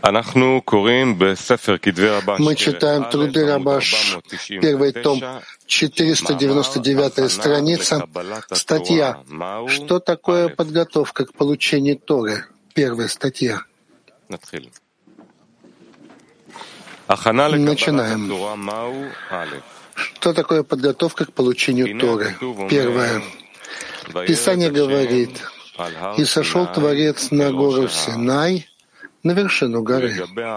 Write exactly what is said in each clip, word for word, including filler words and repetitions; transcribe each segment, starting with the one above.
Мы читаем труды Рабаш, первый том, четыреста девяносто девятая страница, статья «Что такое подготовка к получению Торы?» Первая статья. Начинаем. Что такое подготовка к получению Торы? Первое. Писание говорит: «И сошел Творец на гору Синай, на вершину горы».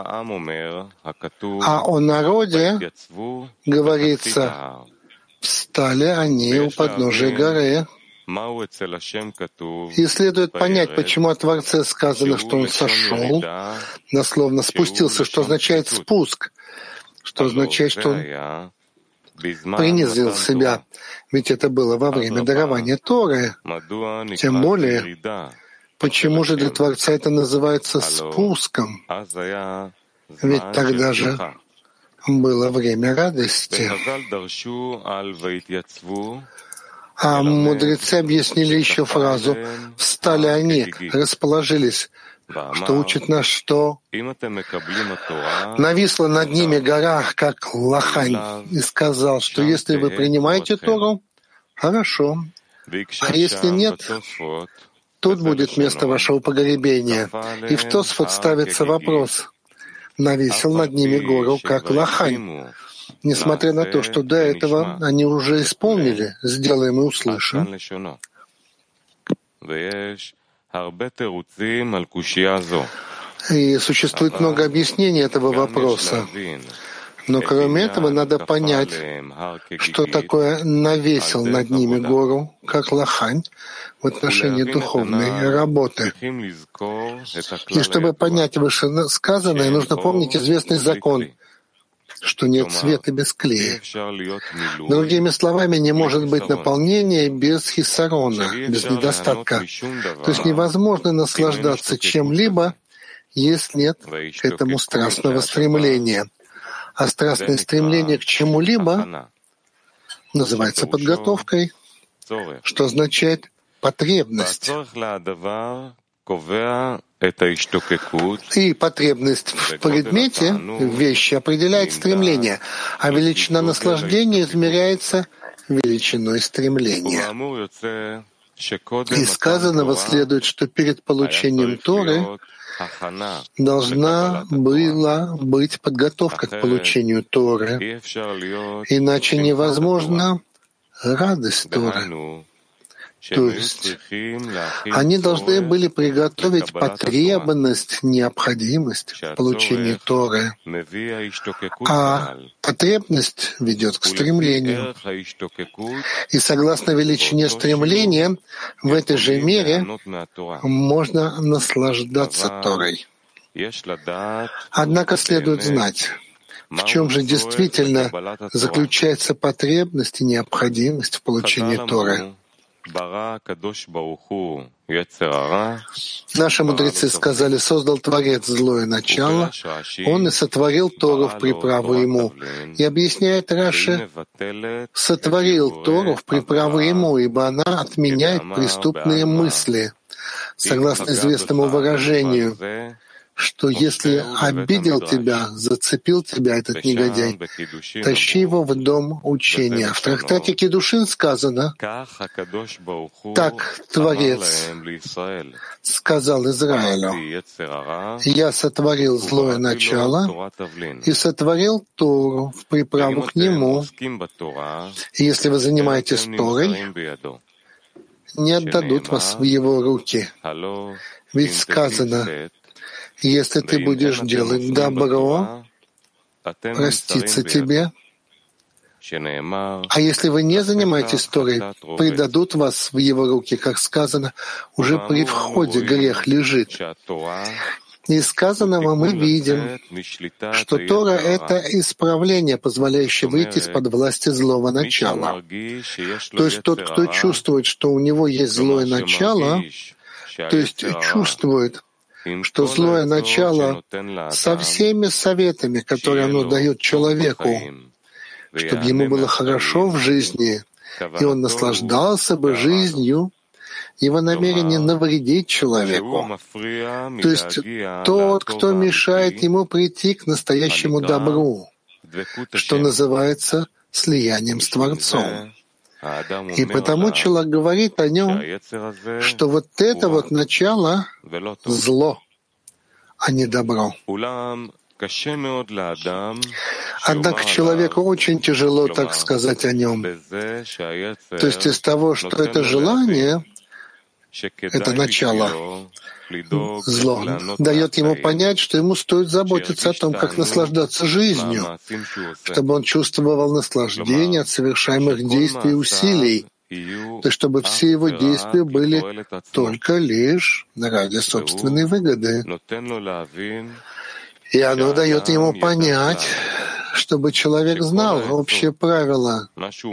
А о народе говорится: «Встали они у подножия горы». И следует понять, почему о Творце сказано, что он сошел, дословно спустился, что означает спуск, что означает, что он принизил себя, ведь это было во время дарования Торы. Тем более, почему же для Творца это называется спуском? Ведь тогда же было время радости. А мудрецы объяснили еще фразу «встали они, расположились», что учит нас, что нависла над ними гора, как лохань, и сказал, что если вы принимаете Тору, хорошо, а если нет, тут будет место вашего погребения. И в Тосфот ставится вопрос: нависел над ними гору, как лохань. Несмотря на то, что до этого они уже исполнили, сделаем и услышим. И существует много объяснений этого вопроса. Но кроме этого надо понять, что такое «навесил над ними гору, как лохань» в отношении духовной работы. И чтобы понять вышесказанное, нужно помнить известный закон, что нет света без клея. Другими словами, не может быть наполнения без хиссарона, без недостатка. То есть невозможно наслаждаться чем-либо, если нет к этому страстного стремления. А страстное стремление к чему-либо называется подготовкой, что означает потребность. И потребность в предмете, в вещи, определяет стремление, а величина наслаждения измеряется величиной стремления. Из сказанного следует, что перед получением Торы должна была быть подготовка к получению Торы, иначе невозможна радость Торы. То есть они должны были приготовить потребность, необходимость в получении Торы, а потребность ведет к стремлению. И согласно величине стремления, в этой же мере можно наслаждаться Торой. Однако следует знать, в чем же действительно заключается потребность и необходимость в получении Торы. Наши мудрецы сказали: создал Творец злое начало, он и сотворил Тору в приправу ему. И объясняет Раши: сотворил Тору в приправу ему, ибо она отменяет преступные мысли. Согласно известному выражению, что если обидел тебя, зацепил тебя этот негодяй, тащи его в дом учения. В трактате Кидушин сказано: так Творец сказал Израилю: я сотворил злое начало и сотворил Тору в приправу к нему. И если вы занимаетесь Торой, не отдадут вас в его руки. Ведь сказано: если ты будешь делать добро, простится тебе. А если вы не занимаетесь Торой, предадут вас в его руки, как сказано, уже при входе грех лежит. Из сказанного мы видим, что Тора — это исправление, позволяющее выйти из-под власти злого начала. То есть тот, кто чувствует, что у него есть злое начало, то есть чувствует, что злое начало со всеми советами, которые оно дает человеку, чтобы ему было хорошо в жизни, и он наслаждался бы жизнью, его намерение навредить человеку, то есть тот, кто мешает ему прийти к настоящему добру, что называется слиянием с Творцом. И потому человек говорит о нем, что вот это вот начало — зло, а не добро. Однако человеку очень тяжело так сказать о нем. То есть из того, что это желание, это начало, зло, дает ему понять, что ему стоит заботиться о том, как наслаждаться жизнью, чтобы он чувствовал наслаждение от совершаемых действий и усилий, то есть чтобы все его действия были только лишь ради собственной выгоды. И оно дает ему понять, чтобы человек знал общее правило,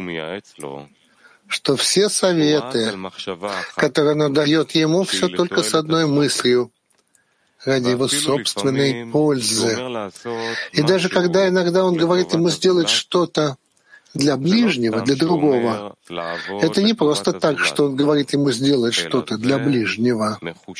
что все советы, которые оно дает ему, все только с одной мыслью — ради его собственной пользы. И даже когда иногда он говорит ему сделать что-то для ближнего, для другого, это не просто так, что он говорит ему сделать что-то для ближнего,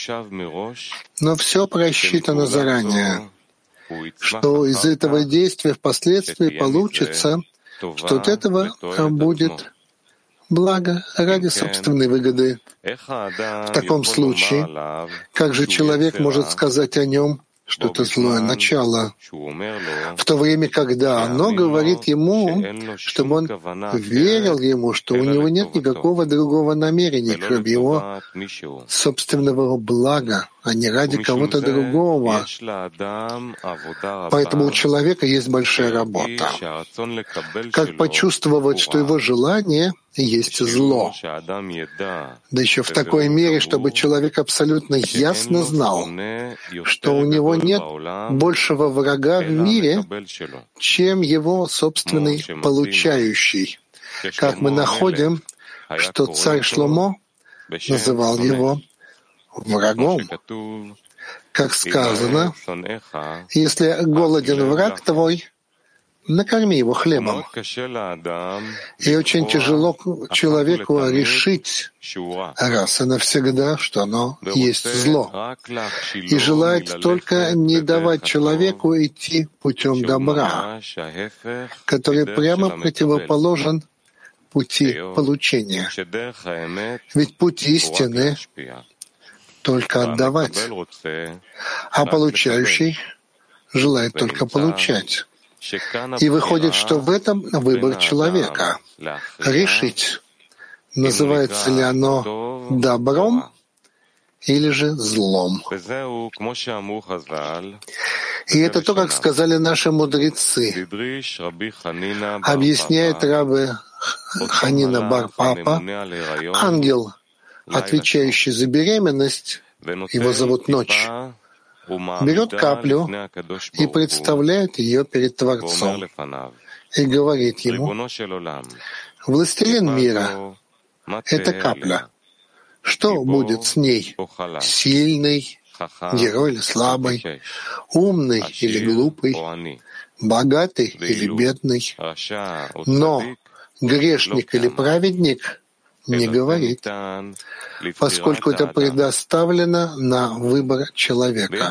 но все просчитано заранее, что из этого действия впоследствии получится, что от этого будет благо ради собственной выгоды. В таком случае, как же человек может сказать о нем, что это злое начало, в то время, когда оно говорит ему, чтобы он верил ему, что у него нет никакого другого намерения, кроме его собственного блага, а не ради кого-то другого. Поэтому у человека есть большая работа. Как почувствовать, что его желание есть зло? Да еще в такой мере, чтобы человек абсолютно ясно знал, что у него нет большего врага в мире, чем его собственный получающий. Как мы находим, что царь Шломо называл его врагом. Как сказано, если голоден враг твой, накорми его хлебом. И очень тяжело человеку решить раз и навсегда, что оно есть зло, и желает только не давать человеку идти путем добра, который прямо противоположен пути получения. Ведь путь истины — только отдавать, а получающий желает только получать. И выходит, что в этом выбор человека — решить, называется ли оно добром или же злом. И это то, как сказали наши мудрецы. Объясняет рабби Ханина бар Папа, ангел, отвечающий за беременность, его зовут Ночь, берет каплю и представляет ее перед Творцом и говорит ему: «Властелин мира, это капля. Что будет с ней? Сильный, герой или слабый, умный или глупый, богатый или бедный? Но грешник или праведник не говорит, поскольку это предоставлено на выбор человека.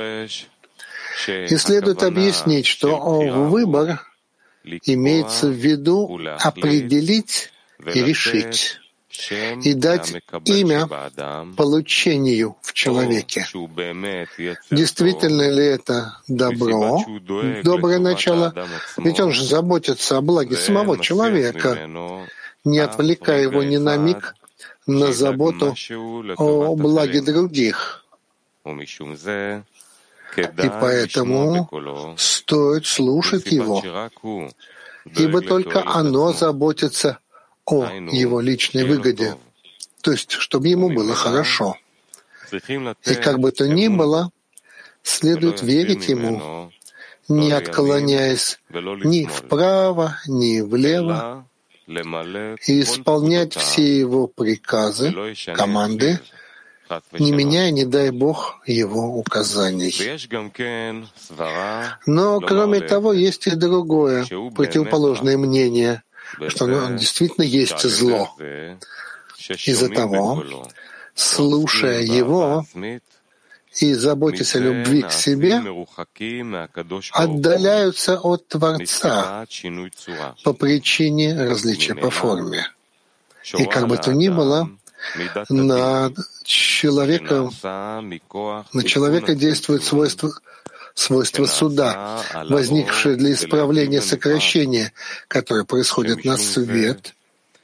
И следует объяснить, что выбор имеется в виду определить и решить, и дать имя получению в человеке. Действительно ли это добро, доброе начало? Ведь он же заботится о благе самого человека, не отвлекая его ни на миг на заботу о благе других. И поэтому стоит слушать его, ибо только оно заботится о его личной выгоде, то есть чтобы ему было хорошо. И как бы то ни было, следует верить ему, не отклоняясь ни вправо, ни влево, и исполнять все его приказы, команды, не меняя, не дай Бог, его указаний. Но, кроме того, есть и другое, противоположное мнение, что оно действительно есть зло, из-за того, слушая его и заботясь о любви к себе, отдаляются от Творца по причине различия по форме. И как бы то ни было, на человека, на человека действует свойство, свойство суда, возникшее для исправления сокращения, которое происходит на свет,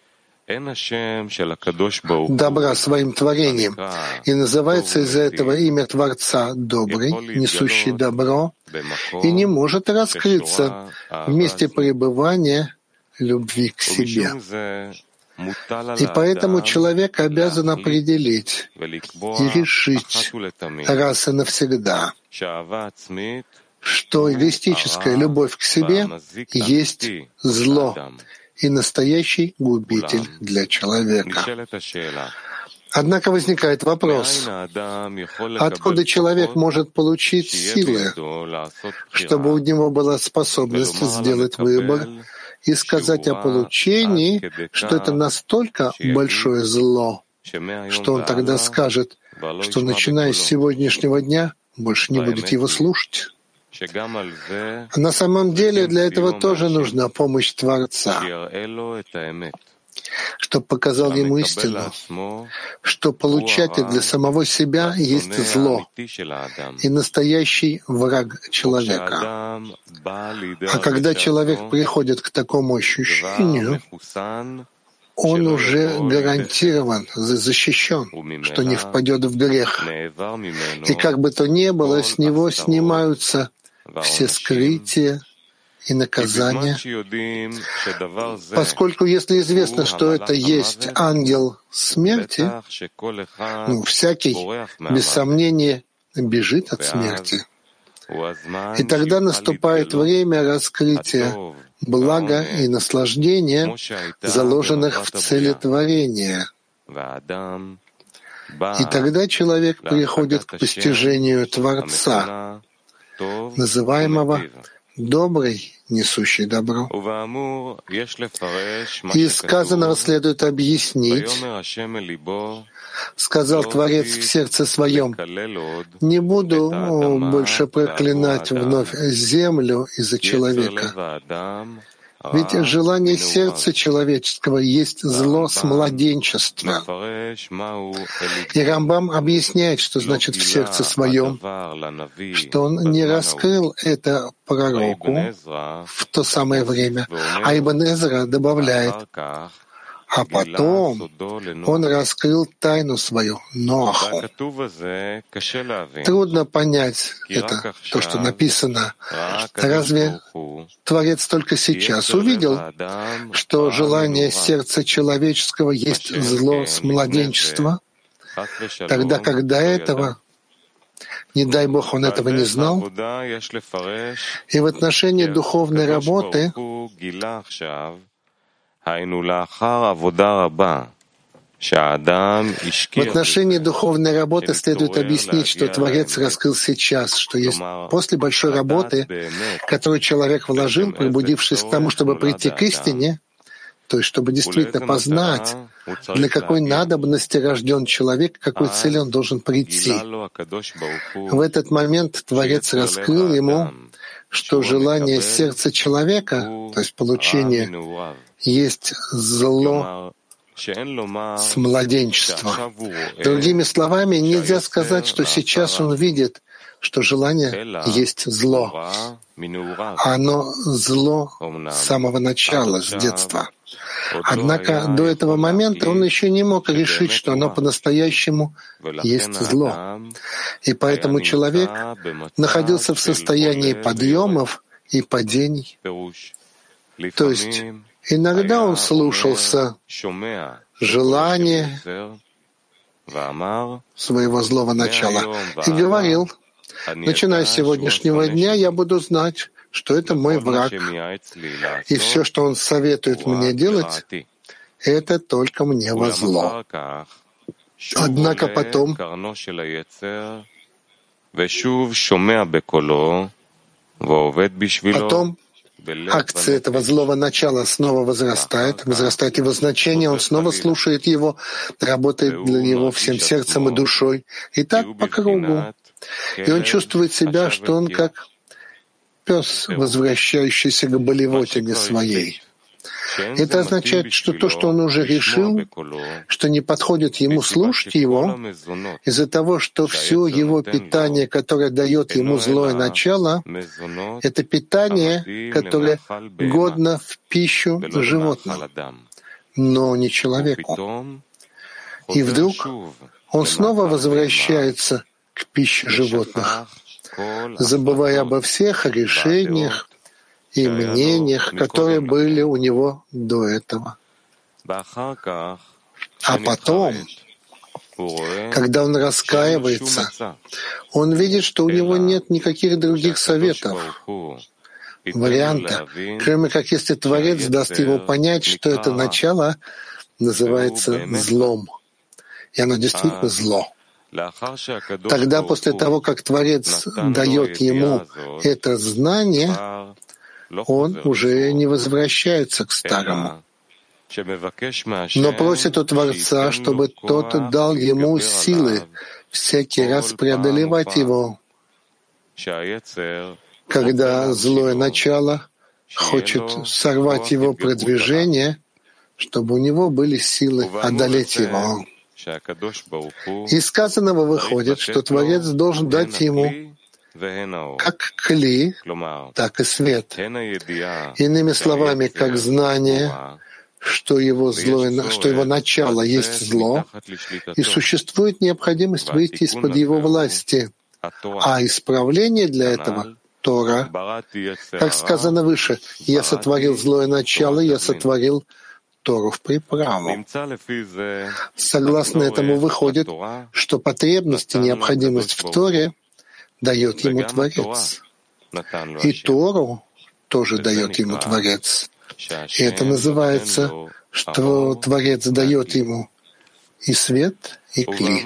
добра своим творением, и называется из-за этого имя Творца «добрый», несущий добро, и не может раскрыться в месте пребывания любви к себе. И поэтому человек обязан определить и решить раз и навсегда, что эгоистическая любовь к себе есть зло и настоящий губитель для человека. Однако возникает вопрос, откуда человек может получить силы, чтобы у него была способность сделать выбор и сказать о получении, что это настолько большое зло, что он тогда скажет, что начиная с сегодняшнего дня больше не будет его слушать. На самом деле для этого тоже нужна помощь Творца, чтобы показал ему истину, что получатель для самого себя есть зло и настоящий враг человека. А когда человек приходит к такому ощущению, он уже гарантирован, защищен, что не впадет в грех. И как бы то ни было, с него снимаются все скрытия и наказания, поскольку если известно, что это есть ангел смерти, ну, всякий, без сомнения, бежит от смерти. И тогда наступает время раскрытия блага и наслаждения, заложенных в цели творения. И тогда человек приходит к постижению Творца, называемого «добрый, несущий добро». И из сказанного следует объяснить, сказал Творец в сердце своем: «Не буду больше проклинать вновь землю из-за человека». Ведь желание сердца человеческого есть зло с младенчества. И Рамбам объясняет, что значит в сердце своем, что он не раскрыл это пророку в то самое время. А Ибн Эзра добавляет: а потом он раскрыл тайну свою Ноаху. Трудно понять это, то, что написано. Разве Творец только сейчас увидел, что желание сердца человеческого есть зло с младенчества, тогда как до этого, не дай Бог, он этого не знал? И в отношении духовной работы В отношении духовной работы следует объяснить, что Творец раскрыл сейчас, что есть после большой работы, которую человек вложил, пробудившись к тому, чтобы прийти к истине, то есть чтобы действительно познать, для какой надобности рожден человек, к какой цели он должен прийти. В этот момент Творец раскрыл ему, что желание сердца человека, то есть получение, есть зло с младенчества. Другими словами, нельзя сказать, что сейчас он видит, что желание есть зло. Оно зло с самого начала, с детства. Однако до этого момента он еще не мог решить, что оно по-настоящему есть зло. И поэтому человек находился в состоянии подъемов и падений. То есть иногда он слушался желания своего злого начала и говорил: начиная с сегодняшнего дня я буду знать, что это мой враг, и все, что он советует мне делать, это только мне во зло. Однако потом Потом акция этого злого начала снова возрастает, возрастает его значение, он снова слушает его, работает для него всем сердцем и душой, и так по кругу. И он чувствует себя, что он как пес, возвращающийся к болевотине своей. Это означает, что то, что он уже решил, что не подходит ему слушать его, из-за того, что все его питание, которое дает ему злое начало, это питание, которое годно в пищу животным, но не человеку. И вдруг он снова возвращается к пище животных, забывая обо всех решениях и мнениях, которые были у него до этого. А потом, когда он раскаивается, он видит, что у него нет никаких других советов, варианта, кроме как если Творец даст ему понять, что это начало называется злом. И оно действительно зло. Тогда, после того, как Творец дает ему это знание, он уже не возвращается к старому, но просит у Творца, чтобы тот дал ему силы всякий раз преодолевать его, когда злое начало хочет сорвать его продвижение, чтобы у него были силы одолеть его. Из сказанного выходит, что Творец должен дать ему как кли, так и свет. Иными словами, как знание, что его, злое, что его начало есть зло, и существует необходимость выйти из-под его власти, а исправление для этого — Тора. Как сказано выше, «Я сотворил злое начало, я сотворил Тору в приправу». Согласно этому выходит, что потребность и необходимость в Торе дает ему Творец. И Тору тоже дает ему Творец. И это называется, что Творец дает ему и свет, и кли.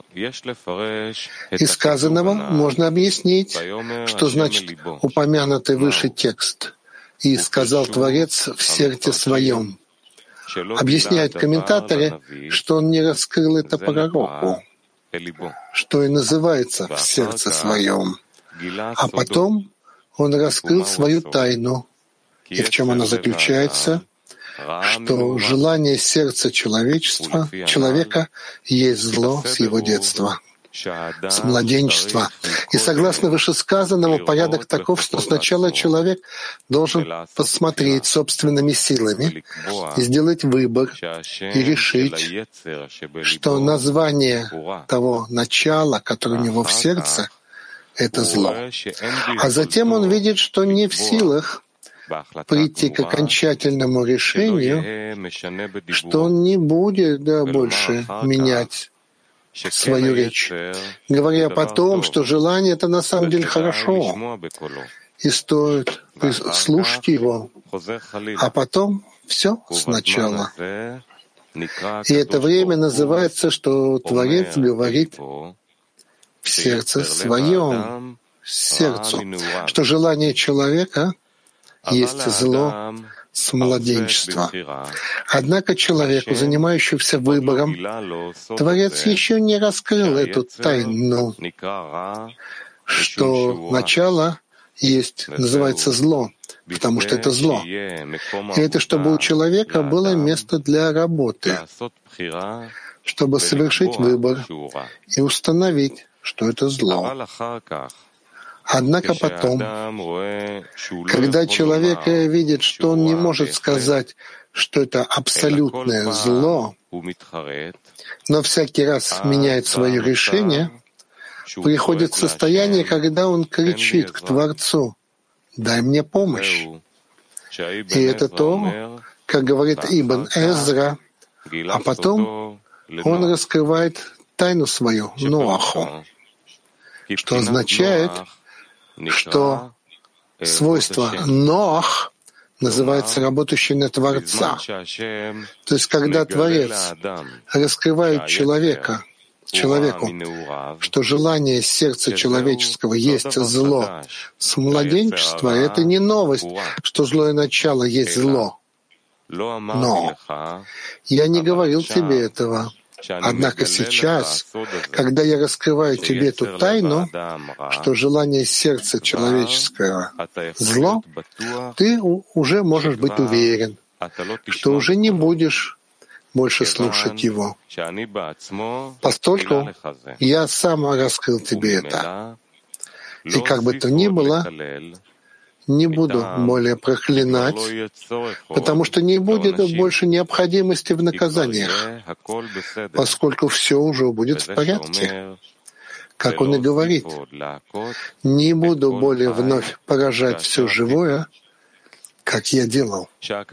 Из сказанного можно объяснить, что значит упомянутый выше текст «И сказал Творец в сердце своем». Объясняют комментаторы, что он не раскрыл это пророку, что и называется в сердце своем. А потом он раскрыл свою тайну. И в чем она заключается? Что желание сердца человечества, человека есть зло с его детства, с младенчества. И согласно вышесказанному, порядок таков, что сначала человек должен посмотреть собственными силами и сделать выбор и решить, что название того начала, которое у него в сердце, это зло. А затем он видит, что не в силах прийти к окончательному решению, что он не будет да, больше менять свою речь, говоря потом, что желание — это на самом деле хорошо, и стоит слушать его, а потом все сначала. И это время называется, что Творец говорит в сердце своем, сердцу, что желание человека есть зло с младенчества. Однако человеку, занимающемуся выбором, Творец еще не раскрыл эту тайну, что начало есть, называется зло, потому что это зло. И это чтобы у человека было место для работы, чтобы совершить выбор и установить, что это зло. Однако потом, когда человек видит, что он не может сказать, что это абсолютное зло, но всякий раз меняет свое решение, приходит состояние, когда он кричит к Творцу: «Дай мне помощь». И это то, как говорит Ибн Эзра, а потом он раскрывает тайну свою Ноаху, что означает, что свойство Ноах называется работающий на Творца. То есть, когда Творец раскрывает человека человеку, что желание сердца человеческого есть зло с младенчества, это не новость, что злое начало есть зло. Но я не говорил тебе этого. Однако сейчас, когда я раскрываю тебе эту тайну, что желание сердца человеческого — зло, ты уже можешь быть уверен, что уже не будешь больше слушать его, поскольку я сам раскрыл тебе это. И как бы то ни было, не буду более проклинать, потому что не будет больше необходимости в наказаниях, поскольку все уже будет в порядке. Как он и говорит, не буду более вновь поражать все живое, как я делал.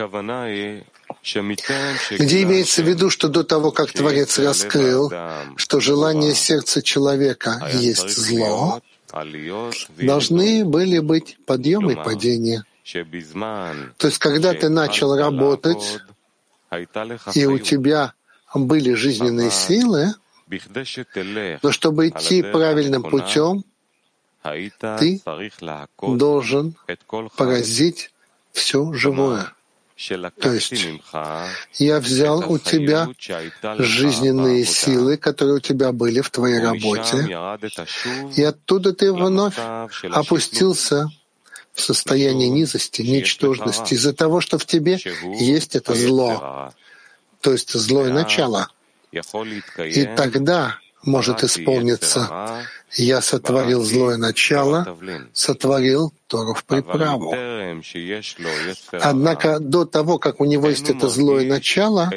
Где имеется в виду, что до того, как Творец раскрыл, что желание сердца человека есть зло, должны были быть подъем и падение. То есть, когда ты начал работать, и у тебя были жизненные силы, но чтобы идти правильным путем, ты должен поразить все живое. То есть я взял у тебя жизненные силы, которые у тебя были в твоей работе, и оттуда ты вновь опустился в состояние низости, ничтожности, из-за того, что в тебе есть это зло, то есть злое начало. И тогда может исполниться: «Я сотворил злое начало, сотворил Тору в приправу». Однако до того, как у него есть это злое начало,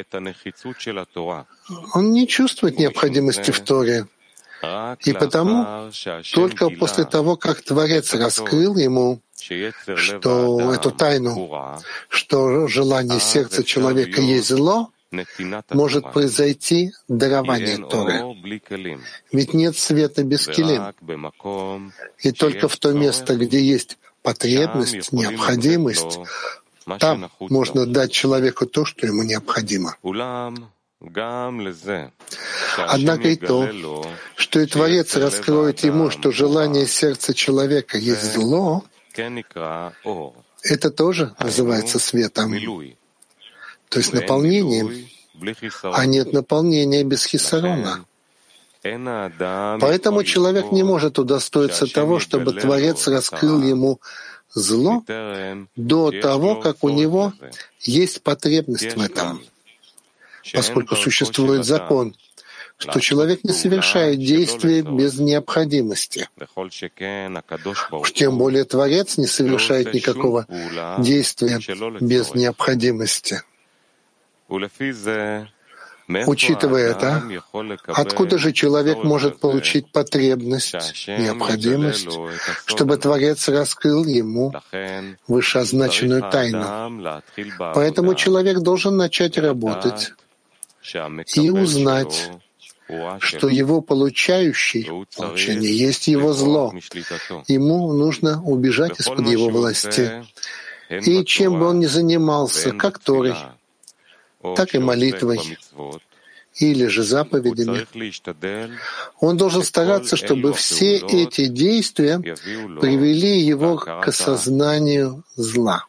он не чувствует необходимости в Торе. И потому только после того, как Творец раскрыл ему, что эту тайну, что желание сердца человека есть зло, может произойти дарование Торы. Ведь нет света без килим. И только в то место, где есть потребность, необходимость, там можно дать человеку то, что ему необходимо. Однако и то, что и Творец раскроет ему, что желание сердца человека есть зло, это тоже называется светом, то есть наполнением, а нет наполнения без хисарона. Поэтому человек не может удостоиться того, чтобы Творец раскрыл ему зло до того, как у него есть потребность в этом, поскольку существует закон, что человек не совершает действия без необходимости. Уж тем более Творец не совершает никакого действия без необходимости. Учитывая это, откуда же человек может получить потребность, необходимость, чтобы Творец раскрыл ему вышеозначенную тайну? Поэтому человек должен начать работать и узнать, что его получающий, получение есть его зло. Ему нужно убежать из-под его власти. И чем бы он ни занимался, как Торой, так и молитвой, или же заповедями, он должен стараться, чтобы все эти действия привели его к осознанию зла.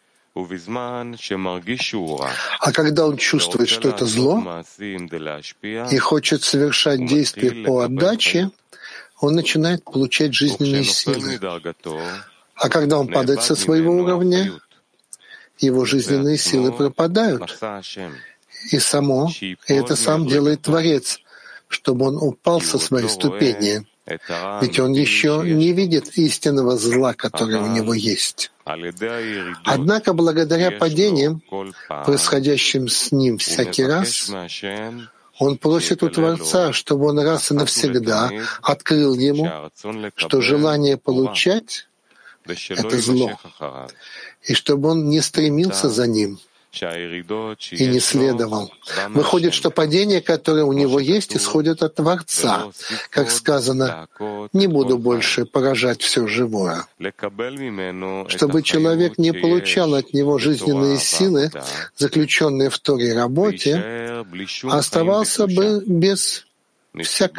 А когда он чувствует, что это зло, и хочет совершать действия по отдаче, он начинает получать жизненные силы. А когда он падает со своего уровня, его жизненные силы пропадают. И само, и это сам делает Творец, чтобы он упал со своей ступени. Ведь он еще не видит истинного зла, которое у него есть. Однако, благодаря падениям, происходящим с ним всякий раз, он просит у Творца, чтобы он раз и навсегда открыл ему, что желание получать — это зло, и чтобы он не стремился за ним и не следовал. Выходит, что падения, которые у него есть, исходят от Творца. Как сказано, «Не буду больше поражать все живое». Чтобы человек не получал от него жизненные силы, заключенные в Торе работе, а оставался бы без всякой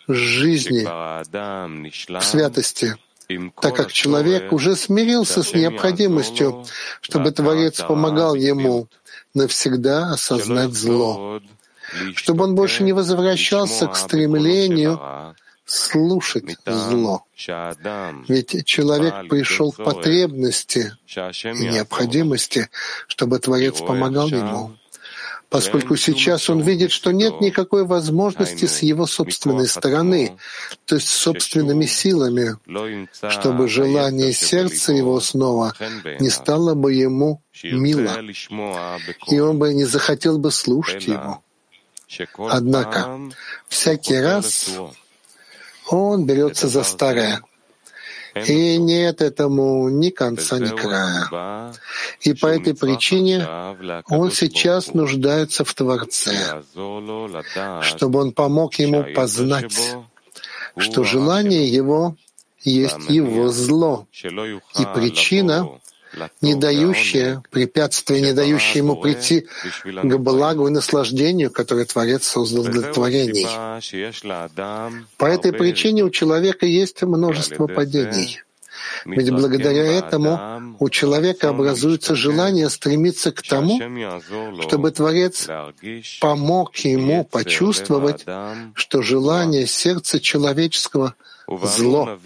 жизни в святости, так как человек уже смирился с необходимостью, чтобы Творец помогал ему навсегда осознать зло, чтобы он больше не возвращался к стремлению слушать зло. Ведь человек пришел к потребности и необходимости, чтобы Творец помогал ему, поскольку сейчас он видит, что нет никакой возможности с его собственной стороны, то есть собственными силами, чтобы желание сердца его снова не стало бы ему мило, и он бы не захотел бы слушать его. Однако всякий раз он берется за старое, и нет этому ни конца, ни края. И по этой причине он сейчас нуждается в Творце, чтобы он помог ему познать, что желание его есть его зло, и причина, не дающая, препятствие, не дающее ему прийти к благу и наслаждению, которое Творец создал для творений. По этой причине у человека есть множество падений. Ведь благодаря этому у человека образуется желание стремиться к тому, чтобы Творец помог ему почувствовать, что желание сердца человеческого — зло.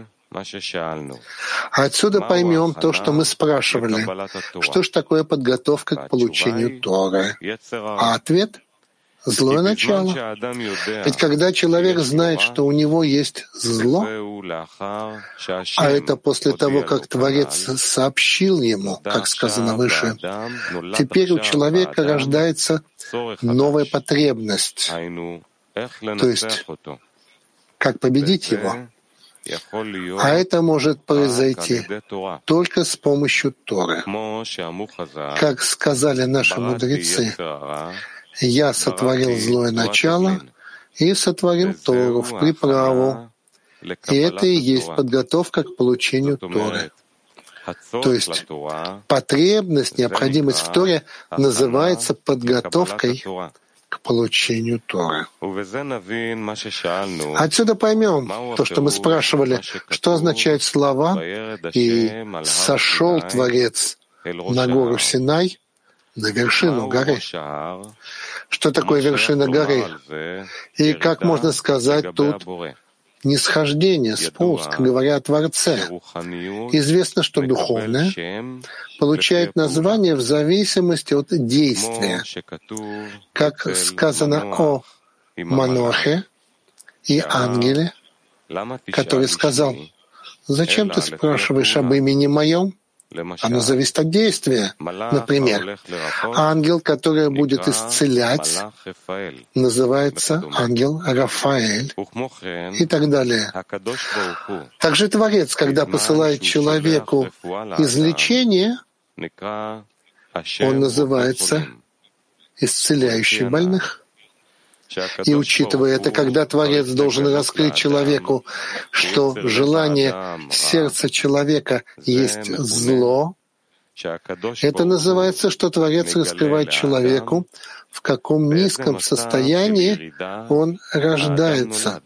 Отсюда поймем то, что мы спрашивали. Что ж такое подготовка к получению Торы? А ответ — злое начало. Ведь когда человек знает, что у него есть зло, а это после того, как Творец сообщил ему, как сказано выше, теперь у человека рождается новая потребность. То есть, как победить его? А это может произойти только с помощью Торы. Как сказали наши мудрецы, «Я сотворил злое начало и сотворил Тору в приправу». И это и есть подготовка к получению Торы. То есть потребность, необходимость в Торе называется подготовкой к получению Торы. Отсюда поймем то, что мы спрашивали, что означают слова «И сошел Творец на гору Синай, на вершину горы». Что такое вершина горы? И как можно сказать тут нисхождение, спуск, говоря о Творце? Известно, что духовное получает название в зависимости от действия, как сказано о Манохе и ангеле, который сказал: «Зачем ты спрашиваешь об имени моем? Оно зависит от действия». Например, ангел, который будет исцелять, называется ангел Рафаэль и так далее. Также Творец, когда посылает человеку излечение, он называется исцеляющий больных. И учитывая это, когда Творец должен раскрыть человеку, что желание сердца человека есть зло, это называется, что Творец раскрывает человеку, в каком низком состоянии он рождается.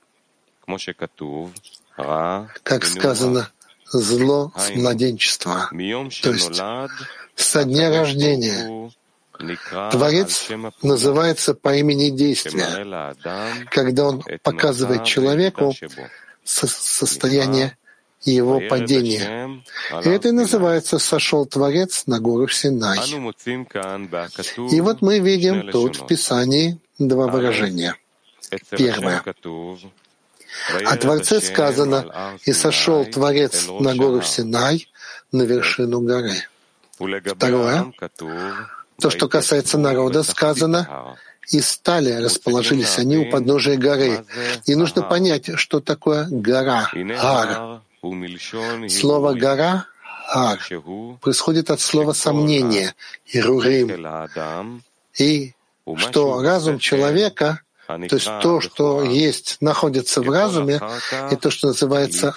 Как сказано, зло с младенчества, то есть со дня рождения. Творец называется по имени действия, когда он показывает человеку состояние его падения. И это и называется «сошел Творец на гору Синай». И вот мы видим тут в Писании два выражения. Первое. О Творце сказано: «И сошел Творец на гору Синай, на вершину горы». Второе. То, что касается народа, сказано: «И стали, расположились они у подножия горы». И нужно понять, что такое гора, гар. Слово «гора», гар, происходит от слова «сомнение», ирурим. И что разум человека, то есть то, что есть, находится в разуме, и то, что называется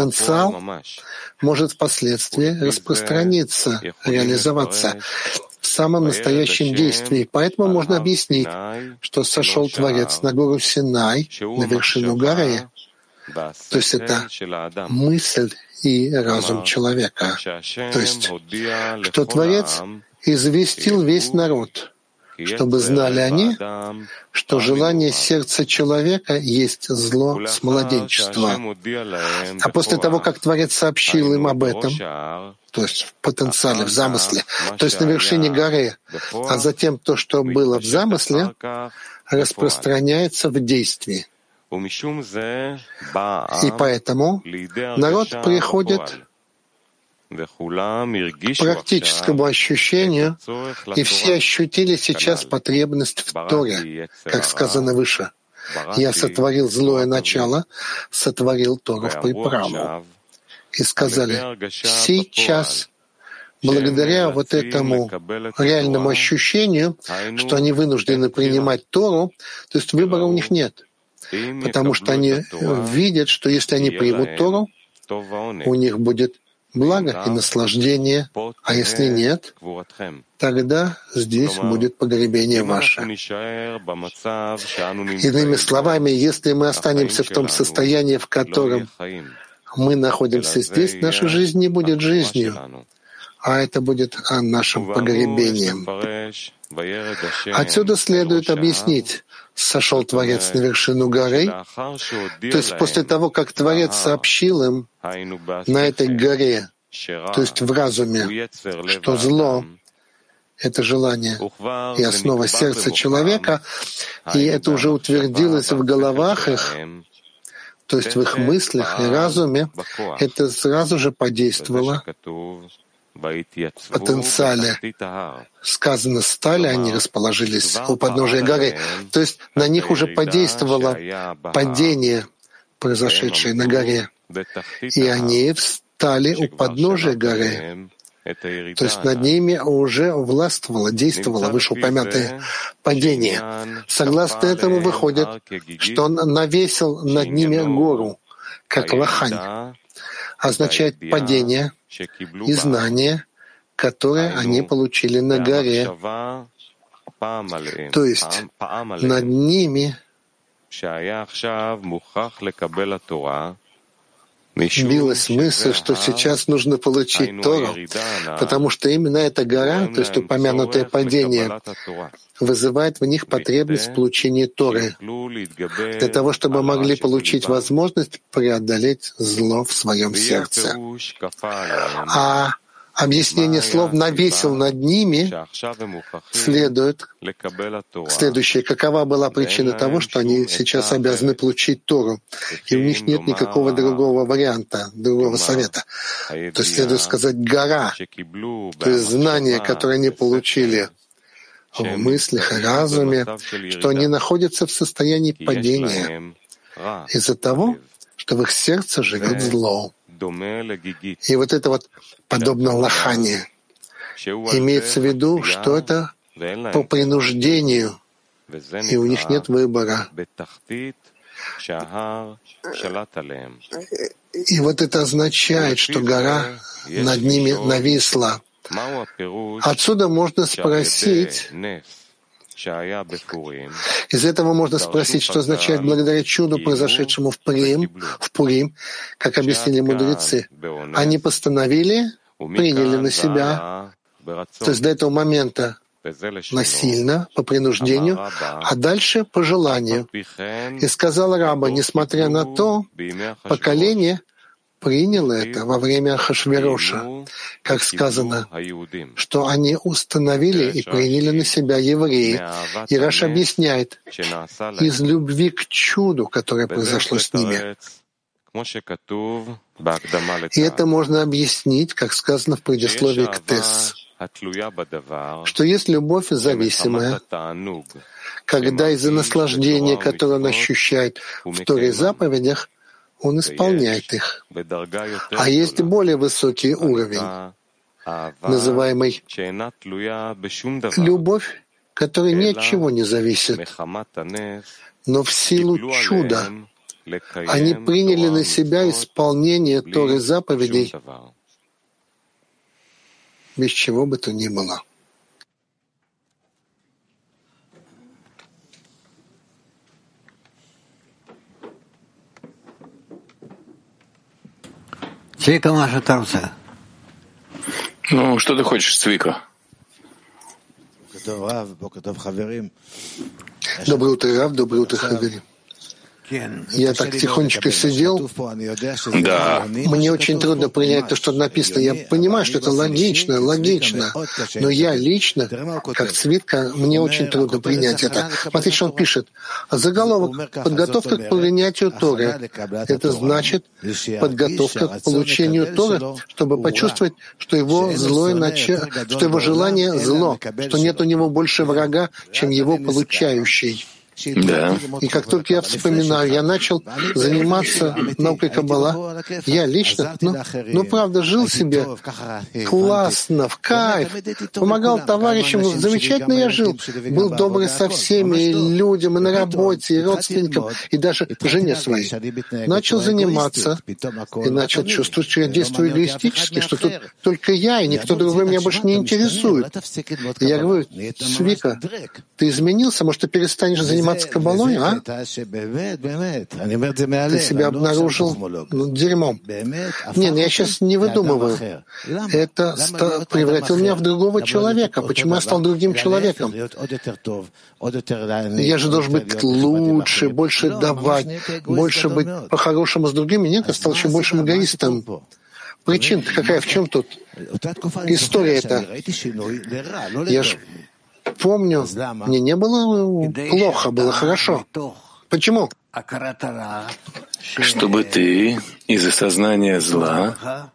потенциал, может впоследствии распространиться, реализоваться. В самом настоящем действии. Поэтому можно объяснить, что сошел Творец на гору Синай, на вершину горы. То есть это мысль и разум человека. То есть, что Творец известил весь народ, чтобы знали они, что желание сердца человека есть зло с младенчества. А после того, как Творец сообщил им об этом, то есть в потенциале, в замысле, то есть на вершине горы, а затем то, что было в замысле, распространяется в действии. И поэтому народ приходит к практическому ощущению, и все ощутили сейчас потребность в Торе, как сказано выше. «Я сотворил злое начало, сотворил Тору в приправу». И сказали, сейчас, благодаря вот этому реальному ощущению, что они вынуждены принимать Тору, то есть выбора у них нет, потому что они видят, что если они примут Тору, у них будет благо и наслаждение, а если нет, тогда здесь будет погребение ваше. Иными словами, если мы останемся в том состоянии, в котором мы находимся здесь, наша жизнь не будет жизнью, а это будет нашим погребением. Отсюда следует объяснить, сошел Творец на вершину горы, то есть после того, как Творец сообщил им на этой горе, то есть в разуме, что зло — это желание и основа сердца человека, и это уже утвердилось в головах их, то есть в их мыслях и разуме, это сразу же подействовало. В потенциале сказано, стали, они расположились у подножия горы. То есть на них уже подействовало падение, произошедшее на горе. И они встали у подножия горы. То есть над ними уже властвовало, действовало вышеупомянутое падение. Согласно этому выходит, что он навесил над ними гору, как лохань, означает падение и знание, которое они получили на горе. То есть над ними билась мысль, что сейчас нужно получить Тору, потому что именно эта гора, то есть упомянутое падение, вызывает в них потребность в получении Торы, для того, чтобы могли получить возможность преодолеть зло в своем сердце. А объяснение слов «навесил над ними» следует следующее. Какова была причина того, что они сейчас обязаны получить Тору, и у них нет никакого другого варианта, другого совета. То есть следует сказать «гора», то есть знание, которое они получили в мыслях и разуме, что они находятся в состоянии падения из-за того, что в их сердце живет зло. И вот это вот подобно лохане. Имеется в виду, что это по принуждению, и у них нет выбора. И вот это означает, что гора над ними нависла. Отсюда можно спросить, из этого можно спросить, что означает благодаря чуду, произошедшему в Пурим, в Пурим, как объяснили мудрецы. Они постановили, приняли на себя, то есть до этого момента насильно, по принуждению, а дальше по желанию. И сказал Раба, несмотря на то, поколение приняло это во время Ахашвероша, как сказано, что они установили и приняли на себя евреи. И Раш объясняет, из любви к чуду, которое произошло с ними. И это можно объяснить, как сказано в предисловии к Тесс, что есть любовь зависимая, когда из-за наслаждения, которое он ощущает в Торе и заповедях, он исполняет их. А есть более высокий уровень, называемый любовь, которая ни от чего не зависит, но в силу чуда они приняли на себя исполнение Торы заповедей, без чего бы то ни было. Ну, что ты хочешь, Цвика? Доброе утро, Рав, доброе утро, Хаверим. Я так тихонечко сидел. Да. Мне очень трудно принять то, что написано. Я понимаю, что это логично, логично. Но я лично, как Цвитка, мне очень трудно принять это. Смотрите, что он пишет. Заголовок «Подготовка к принятию Торы». Это значит подготовка к получению Торы, чтобы почувствовать, что его злое начало, что его желание зло, что нет у него больше врага, чем его получающий. Да. И как только я вспоминаю, я начал заниматься наукой Каббала, я лично, ну, ну правда, жил себе классно, в кайф, помогал товарищам, замечательно я жил, был добрый со всеми, и людям, и на работе, и родственникам, и даже жене своей. Начал заниматься и начал чувствовать, что я действую эгоистически, что тут только я, и никто другой меня больше не интересует. И я говорю: Цвика, ты изменился, может, ты перестанешь заниматься Каббалой, а? Ты себя обнаружил ну, дерьмом. Не, ну я сейчас не выдумываю. Это ста- превратил меня в другого человека. Почему я стал другим человеком? Я же должен быть лучше, больше давать, больше быть по-хорошему с другими. Нет, я стал еще большим эгоистом. Причина-то какая? В чем тут история эта? Я же помню, мне не было плохо, было хорошо. Почему? Чтобы ты из осознания зла,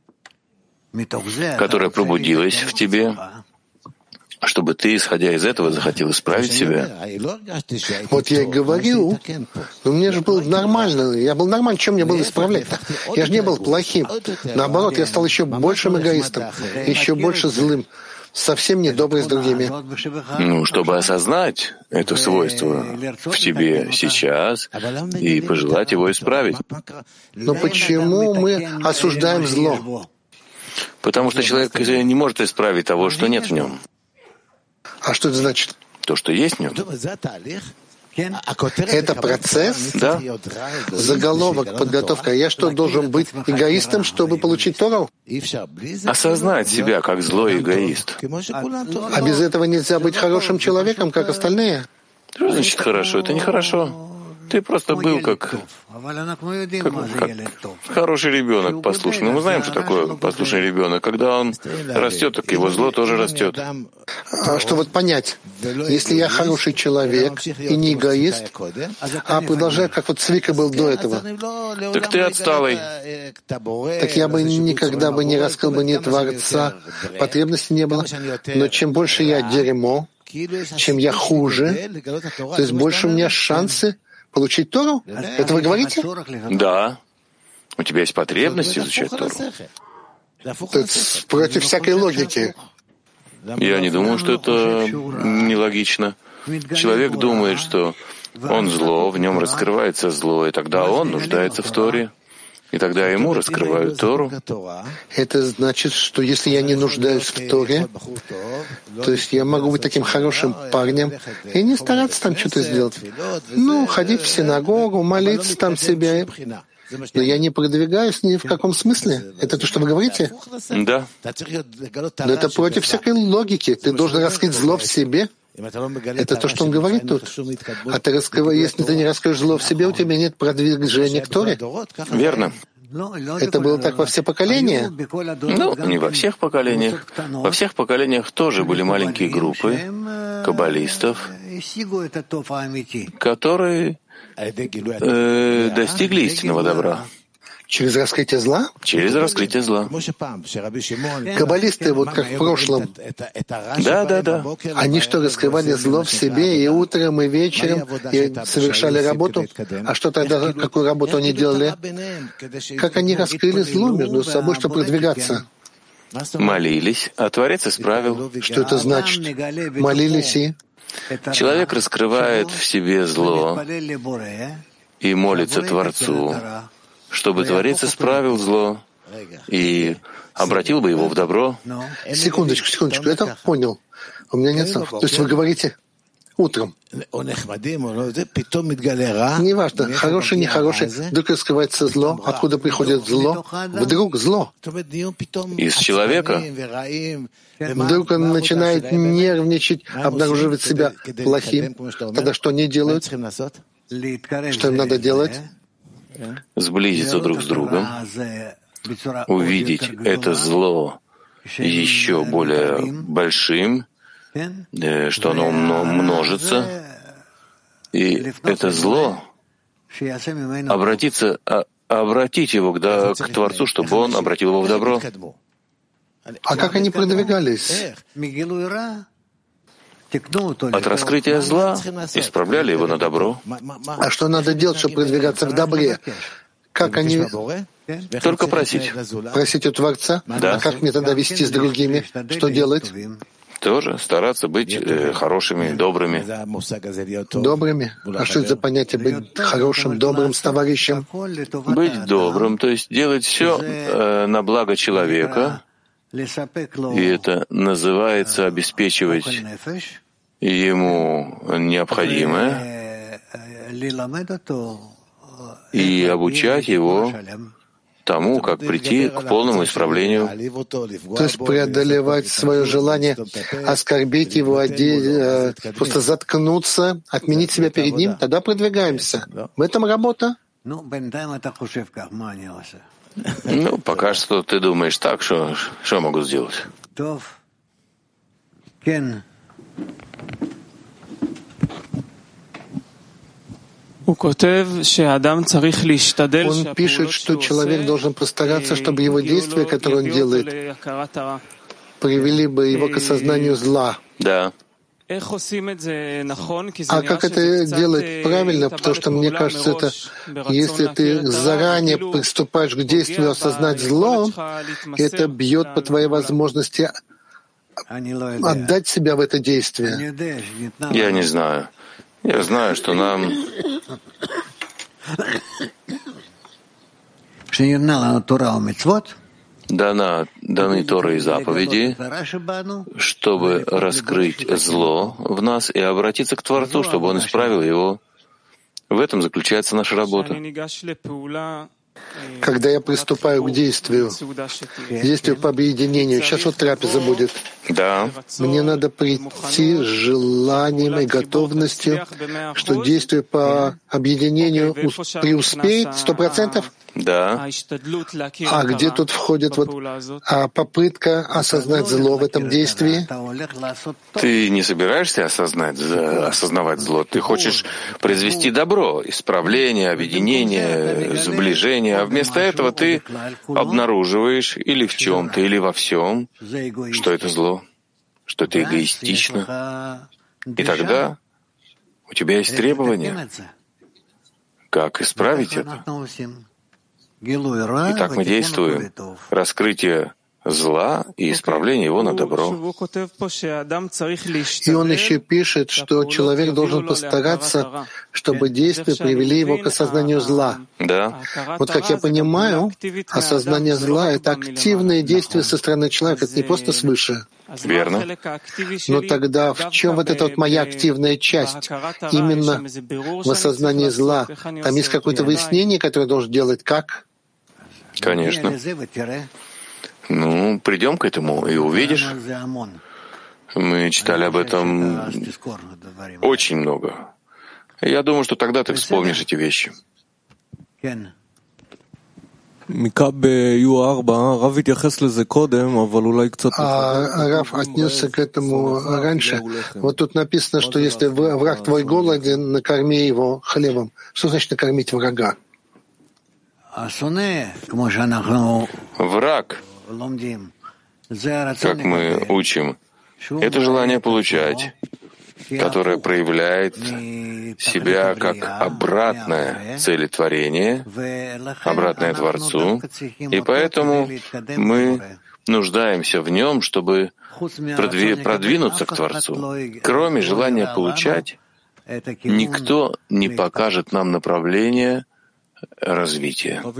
которое пробудилось в тебе, чтобы ты, исходя из этого, захотел исправить себя. Вот я и говорил, но мне же было нормально, я был нормальный, чем мне было исправлять-то? Я же не был плохим. Наоборот, я стал еще большим эгоистом, еще больше злым, совсем недобрый с другими. Ну, чтобы осознать это свойство в тебе сейчас и пожелать его исправить. Но почему мы осуждаем зло? Потому что человек не может исправить того, что нет в нем. А что это значит? То, что есть в нем. Это процесс? Да. Заголовок, подготовка. Я что, должен быть эгоистом, чтобы получить Тору? Осознать себя как злой эгоист. А без этого нельзя быть хорошим человеком, как остальные? Что значит хорошо? Это нехорошо. Ты просто был как, как, как хороший ребенок, послушный. Мы знаем, что такое послушный ребенок. Когда он растет, так его зло тоже растет. А что вот понять, если я хороший человек и не эгоист, а продолжаю, как вот Цвика был до этого, так ты отсталый. Так я бы никогда бы не раскрыл бы ни Творца, потребности не было. Но чем больше я дерьмо, чем я хуже, то есть больше у меня шансы получить Тору? Это вы говорите? Да. У тебя есть потребность изучать Тору. Это против всякой логики. Я не думаю, что это нелогично. Человек думает, что он зло, в нем раскрывается зло, и тогда он нуждается в Торе. И тогда ему раскрывают Тору. Это значит, что если я не нуждаюсь в Торе, то есть я могу быть таким хорошим парнем и не стараться там что-то сделать. Ну, ходить в синагогу, молиться там себе. Но я не продвигаюсь ни в каком смысле. Это то, что вы говорите? Да. Но это против всякой логики. Ты должен раскрыть зло в себе. Это то, что он говорит тут. А ты раскрыв... если ты не раскроешь зло в себе, у тебя нет продвижения к Торе. Верно. Это было так во все поколения? Ну, не во всех поколениях. Во всех поколениях тоже были маленькие группы каббалистов, которые э, достигли истинного добра. Через раскрытие зла? Через раскрытие зла. Каббалисты, вот как в прошлом, да, да, да. они что, раскрывали зло в себе и утром, и вечером, и совершали работу? А что тогда, какую работу они делали? Как они раскрыли зло между собой, чтобы продвигаться? Молились, а Творец исправил. Что это значит? Молились и... Человек раскрывает в себе зло и молится Творцу, чтобы Творец исправил зло и обратил бы его в добро. Секундочку, секундочку, я так понял. У меня нет слов. То есть вы говорите, утром. Неважно, хороший, нехороший, вдруг раскрывается зло. Откуда приходит зло? Вдруг зло. Из человека? Вдруг он начинает нервничать, обнаруживать себя плохим. Тогда что они делают? Что им надо делать? Сблизиться друг с другом, увидеть это зло еще более большим, что оно множится, и это зло обратиться, обратить его к, да, к Творцу, чтобы он обратил его в добро. А как они продвигались? От раскрытия зла исправляли его на добро. А что надо делать, чтобы продвигаться в добре? Как они... Только просить. Просить у Творца? Да. А как мне тогда вести с другими? Что делать? Тоже стараться быть э, хорошими, добрыми. Добрыми? А что это за понятие быть хорошим, добрым с товарищем? Быть добрым, то есть делать все э, на благо человека, и это называется обеспечивать ему необходимое и обучать его тому, как прийти к полному исправлению. То есть преодолевать свое желание, оскорбить его, оде... просто заткнуться, отменить себя перед ним, тогда продвигаемся. В этом работа. Ну, пока что ты думаешь так, что, что я могу сделать? Он пишет, что человек должен постараться, чтобы его действия, которые он делает, привели бы его к осознанию зла. Да. А как это делать правильно? Потому что, мне кажется, это если ты заранее приступаешь к действию осознать зло, это бьет по твоей возможности отдать себя в это действие. Я не знаю. Я знаю, что нам дана, даны Торы и заповеди, чтобы раскрыть зло в нас и обратиться к Творцу, чтобы Он исправил его. В этом заключается наша работа. Когда я приступаю к действию, действию по объединению, сейчас вот трапеза будет. Да. Мне надо прийти с желанием и готовностью, что действие по объединению преуспеет сто процентов. Да. А где тут входит вот а попытка осознать зло в этом действии? Ты не собираешься осознать, осознавать зло. Ты хочешь произвести добро, исправление, объединение, сближение. А вместо этого ты обнаруживаешь или в чем-то, или во всем, что это зло, что это эгоистично. И тогда у тебя есть требования. Как исправить это? И так мы действуем. Раскрытие зла и исправление его на добро. И он еще пишет, что человек должен постараться, чтобы действия привели его к осознанию зла. Да. Вот как я понимаю, осознание зла — это активные действия со стороны человека, это не просто свыше. Верно. Но тогда в чем вот эта вот моя активная часть? Именно в осознании зла. Там есть какое-то выяснение, которое я должен делать как? Конечно. Ну, придем к этому и увидишь. Мы читали об этом очень много. Я думаю, что тогда ты вспомнишь эти вещи. А Рав отнесся к этому раньше. Вот тут написано, что если враг твой голоден, накорми его хлебом. Что значит накормить врага? Враг, как мы учим, это желание получать, которое проявляет себя как обратное целетворение, обратное Творцу, и поэтому мы нуждаемся в нем, чтобы продвинуться к Творцу. Кроме желания получать, никто не покажет нам направление развития.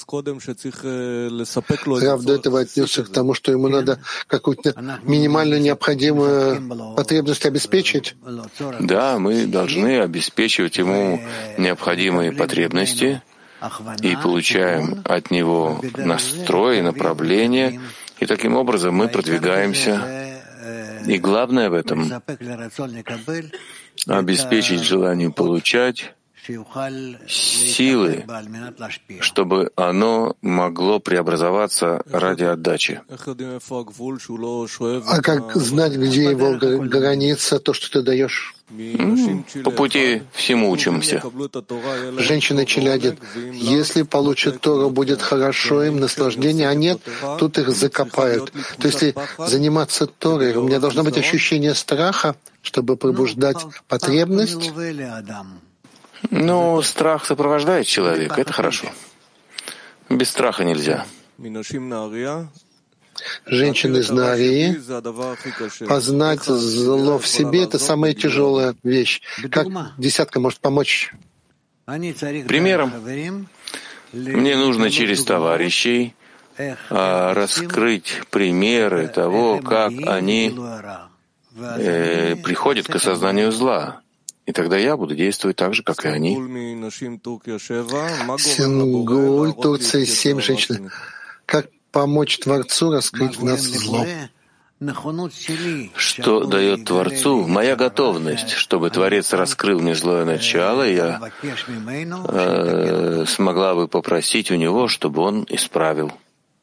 Рав до этого отнесся к тому, что ему надо какую-то минимальную необходимую потребность обеспечить. Да, мы должны обеспечивать ему необходимые потребности и получаем от него настрой, направление, и таким образом мы продвигаемся. И главное в этом — обеспечить желание получать силы, чтобы оно могло преобразоваться ради отдачи. А как знать, где его граница, то, что ты даешь? По пути всему учимся. Женщины челядят. Если получат Тору, будет хорошо им, наслаждение, а нет, тут их закопают. То есть, если заниматься Торой, у меня должно быть ощущение страха, чтобы пробуждать потребность. Ну, страх сопровождает человека, это хорошо. Без страха нельзя. Женщины из Наарии, познать зло в себе — это самая тяжелая вещь. Как десятка может помочь? Примером. Мне нужно через товарищей а, раскрыть примеры того, как они э, приходят к осознанию зла. И тогда я буду действовать так же, как и они. Сингуль, Турция, семь женщин. Как помочь Творцу раскрыть в нас зло? Что дает Творцу? Моя готовность, чтобы Творец раскрыл мне злое начало, и я э, смогла бы попросить у него, чтобы он исправил.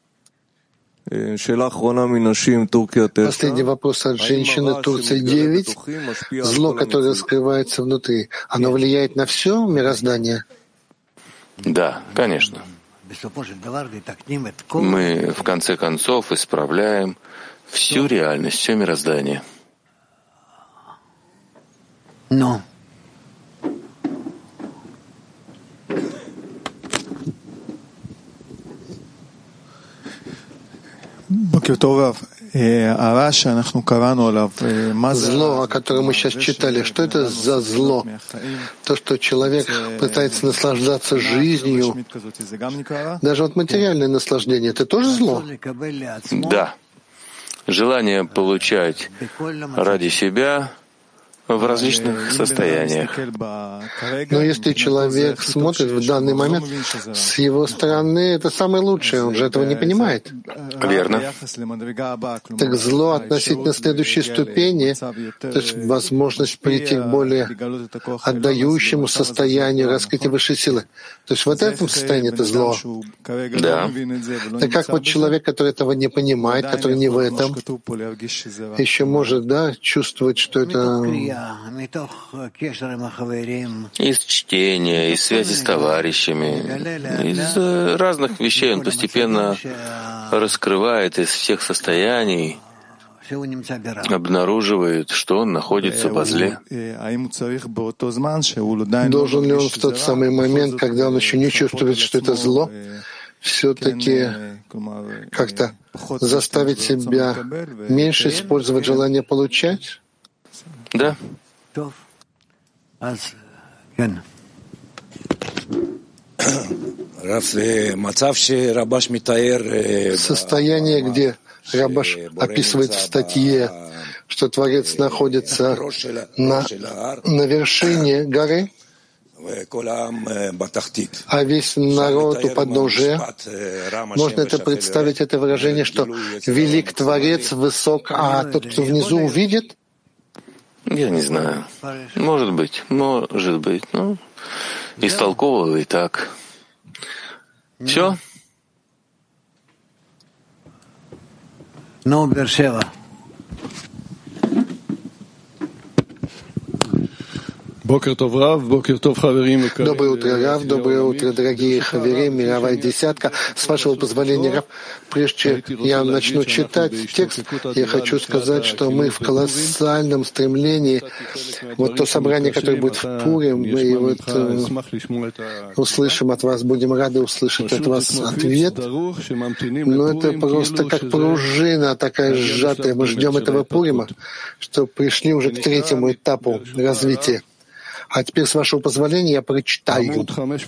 Последний вопрос от женщины, Турция девять. Зло, которое скрывается внутри, оно влияет на все мироздание? Да, конечно. Мы, в конце концов, исправляем всю реальность, все мироздание. Но. Зло, о котором мы сейчас читали, что это за зло? То, что человек пытается наслаждаться жизнью, даже вот материальное наслаждение, это тоже зло? Да. Желание получать ради себя в различных состояниях. Но если человек смотрит в данный момент, с его стороны это самое лучшее, он же этого не понимает. Верно. Так зло относительно следующей ступени, то есть возможность прийти к более отдающему состоянию, раскрытию высшей силы. То есть вот в этом состоянии это зло. Да. Так как вот человек, который этого не понимает, который не в этом, еще может, да, чувствовать, что это из чтения, из связи с товарищами, из разных вещей он постепенно раскрывает из всех состояний, обнаруживает, что он находится во зле. Должен ли он в тот самый момент, когда он еще не чувствует, что это зло, все-таки как-то заставить себя меньше использовать желание получать? Да. Состояние, где Рабаш описывает в статье, что Творец находится на, на вершине горы, а весь народ у подножия. Можно это представить, это выражение, что велик Творец, высок, а тот, кто внизу, увидит? Я не знаю. Может быть, может быть. Ну, истолковывал и так. Все? Ну, Бершева. Доброе утро, Рав, доброе утро, дорогие хаверим, мировая десятка. С вашего позволения, Рав, прежде чем я начну читать текст, я хочу сказать, что мы в колоссальном стремлении, вот то собрание, которое будет в Пурим, мы и вот э, услышим от вас, будем рады услышать от вас ответ, но это просто как пружина такая сжатая. Мы ждем этого Пурима, что пришли уже к третьему этапу развития. А теперь, с вашего позволения, я прочитаю.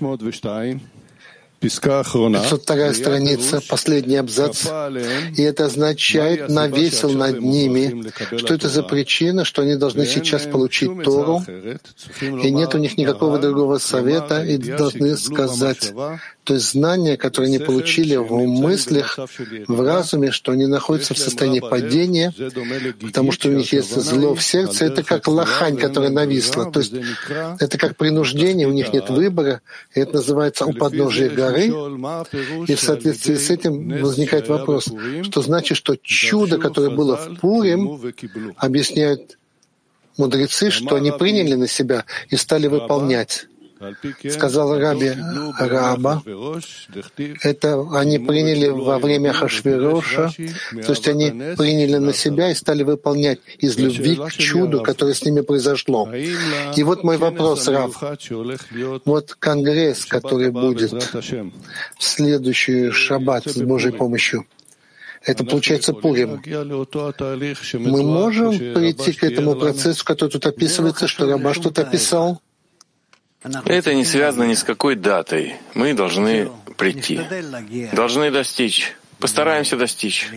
пятьсот вторая страница, последний абзац. И это означает «навесил над ними». Что это за причина, что они должны сейчас получить Тору, и нет у них никакого другого совета, и должны сказать, то есть знания, которые они получили в мыслях, в разуме, что они находятся в состоянии падения, потому что у них есть зло в сердце, это как лохань, которая нависла. То есть это как принуждение, у них нет выбора, и это называется «у подножия горы». И в соответствии с этим возникает вопрос, что значит, что чудо, которое было в Пурим, объясняют мудрецы, что они приняли на себя и стали выполнять. Сказал Раби Раба, это они приняли во время Ахашвероша, то есть они приняли на себя и стали выполнять из любви к чуду, которое с ними произошло. И вот мой вопрос, Рав. Вот конгресс, который будет в следующий шаббат с Божьей помощью, это получается Пурим. Мы можем прийти к этому процессу, который тут описывается, что Раба что-то описал? Это не связано ни с какой датой. Мы должны прийти, должны достичь, постараемся достичь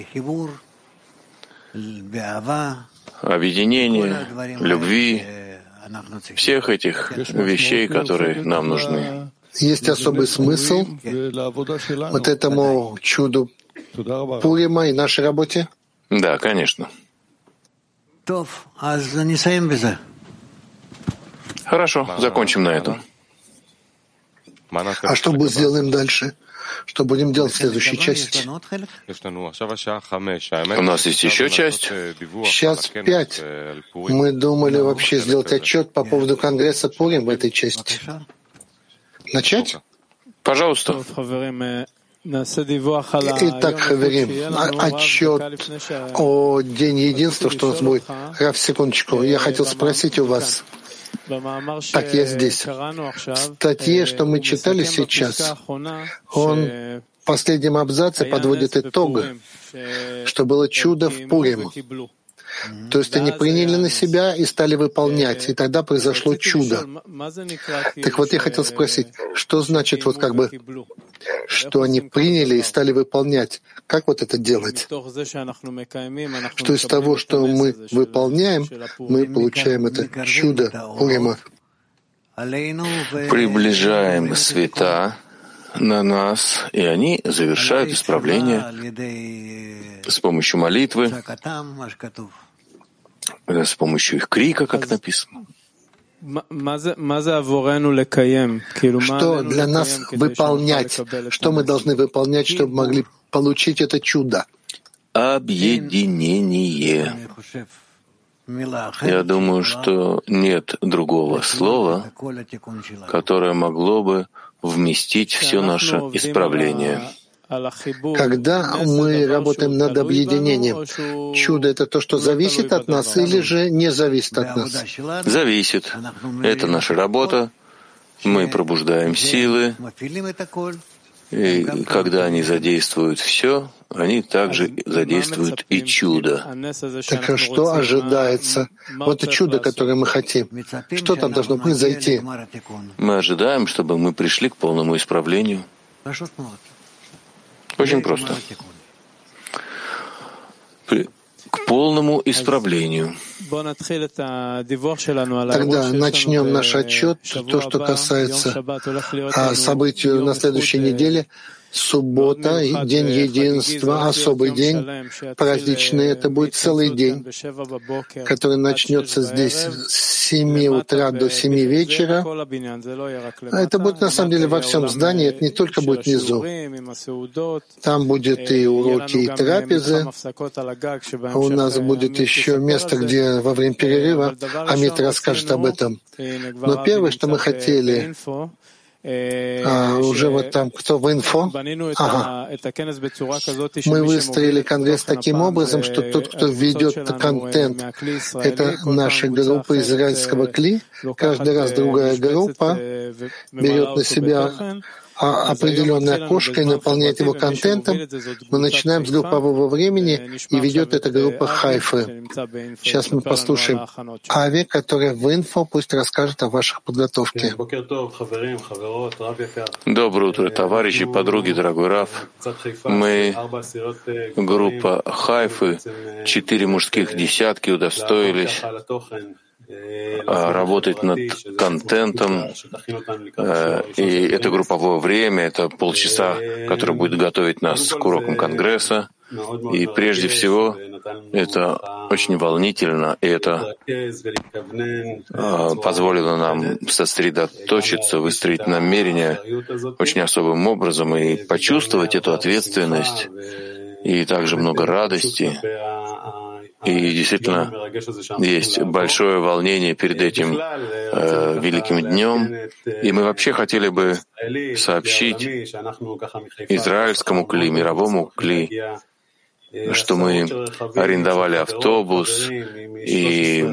объединения, любви, всех этих вещей, которые нам нужны. Есть особый смысл вот этому чуду Пурима и нашей работе? Да, конечно. Хорошо, закончим на этом. А что мы сделаем дальше? Что будем делать в следующей части? У нас есть еще часть. Сейчас пять. Мы думали вообще сделать отчет по поводу Конгресса Пурим в этой части. Начать? Пожалуйста. Итак, Хаверим, отчет о День Единства, что у нас будет. Рав, секундочку, я хотел спросить у вас. Так, я здесь. В статье, что мы читали сейчас, он в последнем абзаце подводит итог, что было чудо в Пурим. То есть они приняли на себя и стали выполнять, и тогда произошло чудо. Так вот, я хотел спросить, что значит вот как бы, что они приняли и стали выполнять? Как вот это делать? Что из того, что мы выполняем, мы получаем это чудо Пурима. Приближаем света на нас, и они завершают исправление с помощью молитвы, с помощью их крика, как написано. Что для нас выполнять? Что мы должны выполнять, чтобы могли получить это чудо? Объединение. Я думаю, что нет другого слова, которое могло бы вместить все наше исправление. Когда мы работаем над объединением, чудо — это то, что зависит от нас или же не зависит от нас? Зависит. Это наша работа. Мы пробуждаем силы. И когда они задействуют все, они также задействуют и чудо. Так а что ожидается? Вот это чудо, которое мы хотим. Что там должно произойти? Мы ожидаем, чтобы мы пришли к полному исправлению. Очень просто. К полному исправлению. Тогда начнем наш отчет, то, что касается событий на следующей неделе. Суббота, День Единства, особый день, праздничный. Это будет целый день, который начнется здесь с семи утра до семи вечера. Это будет на самом деле во всем здании, это не только будет внизу. Там будет и уроки, и трапезы. У нас будет еще место, где во время перерыва Амит расскажет об этом. Но первое, что мы хотели, А, уже вот там кто в инфо? Ага. Мы выстроили конгресс таким образом, что тот, кто ведет контент, это наша группа израильского кли. Каждый раз другая группа берет на себя определенное окошко и наполняет его контентом, мы начинаем с группового времени, и ведет эта группа Хайфы. Сейчас мы послушаем Ави, которая в инфо, пусть расскажет о ваших подготовке. Доброе утро, товарищи, подруги, дорогой Рав. Мы, группа Хайфы, четыре мужских десятки удостоились работать над контентом, и это групповое время, это полчаса, которое будет готовить нас к урокам Конгресса. И прежде всего, это очень волнительно, и это позволило нам сосредоточиться, выстроить намерения очень особым образом и почувствовать эту ответственность, и также много радости. И действительно, есть большое волнение перед этим э, великим днем. И мы вообще хотели бы сообщить израильскому кли, мировому кли, что мы арендовали автобус, и,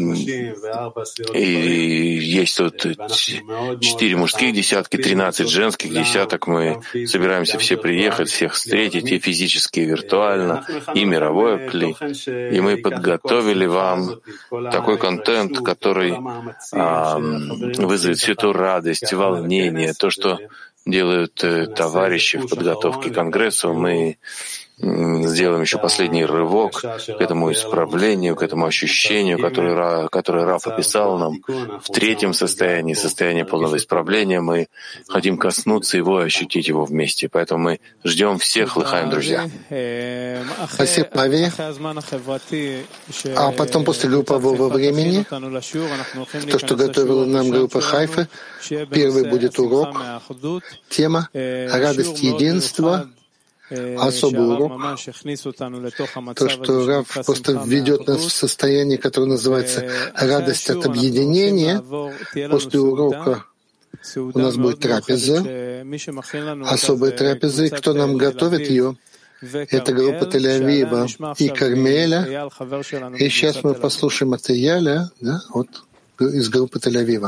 и есть тут четыре мужских десятки, тринадцать женских десяток. Мы собираемся все приехать, всех встретить и физически, и виртуально, и мировое кли. И мы подготовили вам такой контент, который а, вызовет всю эту радость, волнение, то, что делают э, товарищи в подготовке к Конгрессу. Мы сделаем еще последний рывок к этому исправлению, к этому ощущению, которое, которое Раф описал нам. В третьем состоянии, состоянии полного исправления, мы хотим коснуться его и ощутить его вместе. Поэтому мы ждем всех лыхаем, друзья. Спасибо, Ави. А потом, после группового времени, то, что готовила нам группа Хайфы, первый будет урок, тема «Радость единства», особый урок, то, что Рав просто введет нас в состояние, которое называется «радость от объединения». После урока у нас будет трапеза, особая трапеза, и кто нам готовит ее? Это группа Тель-Авива и Кармеля. И сейчас мы послушаем от Яля, да, вот из группы Тель-Авива.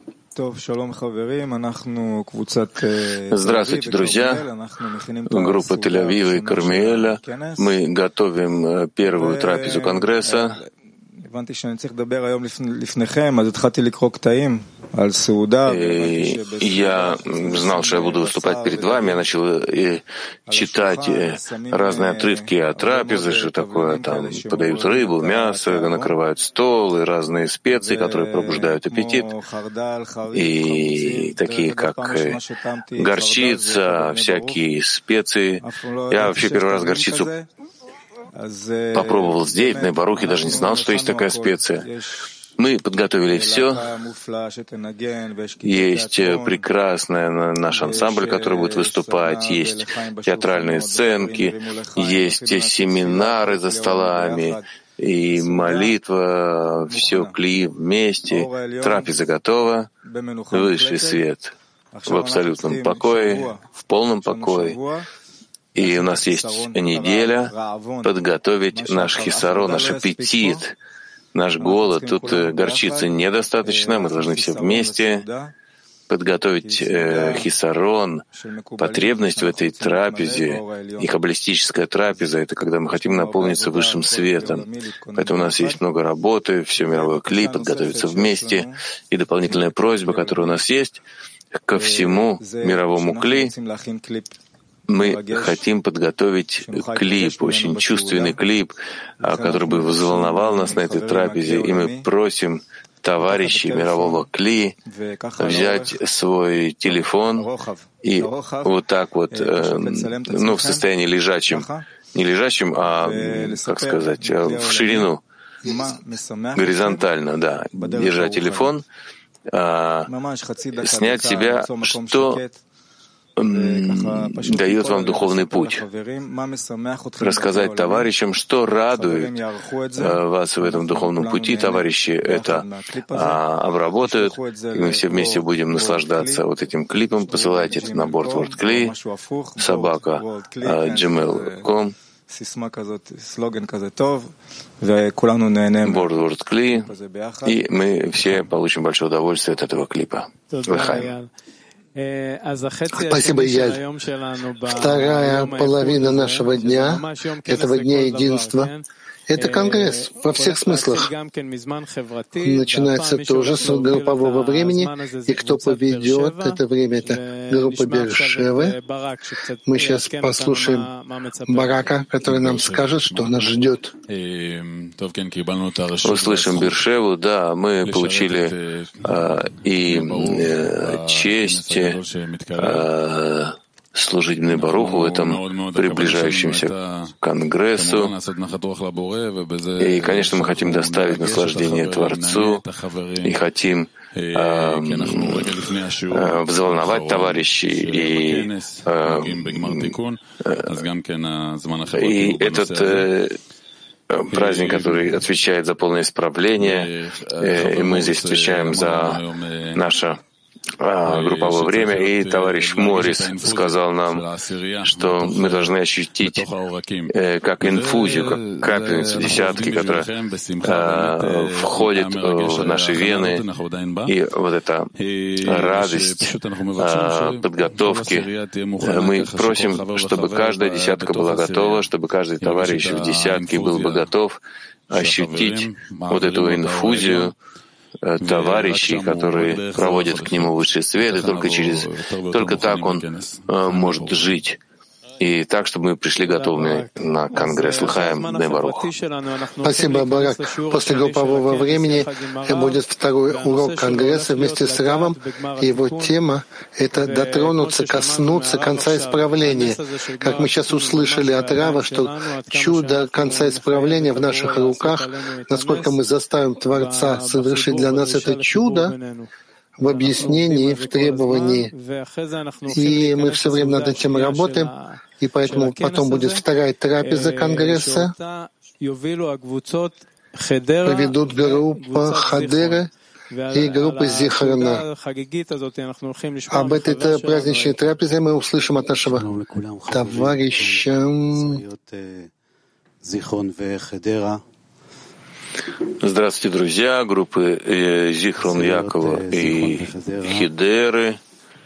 Здравствуйте, друзья. Группа Тель-Авива и Кармеля. Мы готовим первую трапезу Конгресса. И я знал, что я буду выступать перед вами. Я начал читать разные отрывки о трапезе, что такое там подают рыбу, мясо, накрывают стол, и разные специи, которые пробуждают аппетит, и такие как горчица, всякие специи. Я вообще первый раз горчицу попробовал здесь, на Барухе, даже не знал, что есть такая специя. Мы подготовили все. Есть прекрасный наш ансамбль, который будет выступать, есть театральные сценки, есть семинары за столами, и молитва, все кли вместе, трапеза готова, высший свет в абсолютном покое, в полном покое. И у нас есть неделя подготовить наш хисарон, наш аппетит, наш голод. Тут горчицы недостаточно, мы должны все вместе подготовить э, хисарон, потребность в этой трапезе, и каббалистическая трапеза — это когда мы хотим наполниться высшим светом. Поэтому у нас есть много работы, все мировое кли, подготовиться вместе. И дополнительная просьба, которая у нас есть, ко всему мировому кли, мы хотим подготовить клип, очень чувственный клип, который бы взволновал нас на этой трапезе, и мы просим товарищей мирового кли взять свой телефон и вот так вот, э, ну, в состоянии лежачем, не лежачем, а, как сказать, в ширину, горизонтально, да, держать телефон, а, снять себя, что дает вам духовный путь, рассказать товарищам, что радует вас в этом духовном пути. Товарищи это а, обработают, и мы все вместе будем наслаждаться вот этим клипом. Посылайте это на борт WordCli, собака джимейл точка ком, борт WordCli, и мы все получим большое удовольствие от этого клипа. Лахаим. Спасибо, Яль. Вторая половина нашего дня, этого дня единства, это конгресс во всех смыслах. Начинается тоже с группового времени, и кто поведет это время, это группа Беэр-Шевы. Мы сейчас послушаем Барака, который нам скажет, что нас ждет. Услышим Беэр-Шеву, да, мы получили э, и э, честь э, служить Бней Баруху в этом приближающемся конгрессу. И, конечно, мы хотим доставить наслаждение Творцу и хотим э, э, взволновать товарищей. И, э, и этот э, праздник, который отвечает за полное исправление, э, и мы здесь отвечаем за наше групповое время, и товарищ Моррис сказал нам, что мы должны ощутить э, как инфузию, как капельницу, десятки, которая э, входит в наши вены, и вот эта радость э, подготовки. Мы просим, чтобы каждая десятка была готова, чтобы каждый товарищ в десятке был бы готов ощутить вот эту инфузию товарищей, которые проводят к нему высший свет, и только через, только так он э, может жить. И так, чтобы мы пришли готовыми на конгресс. Лыхаем Бней Барух. Спасибо, Барак. После группового времени будет второй урок конгресса вместе с Равом. Его тема — это дотронуться, коснуться конца исправления. Как мы сейчас услышали от Рава, что чудо конца исправления в наших руках, насколько мы заставим Творца совершить для нас это чудо, в объяснении, в требовании. И мы все время над этим работаем, и поэтому потом будет вторая трапеза конгресса. Поведут группа Хадера и группа Зихрона. Об этой праздничной трапезе мы услышим от нашего товарища. Здравствуйте, друзья, группы э, Зихрон Якова и Хедеры.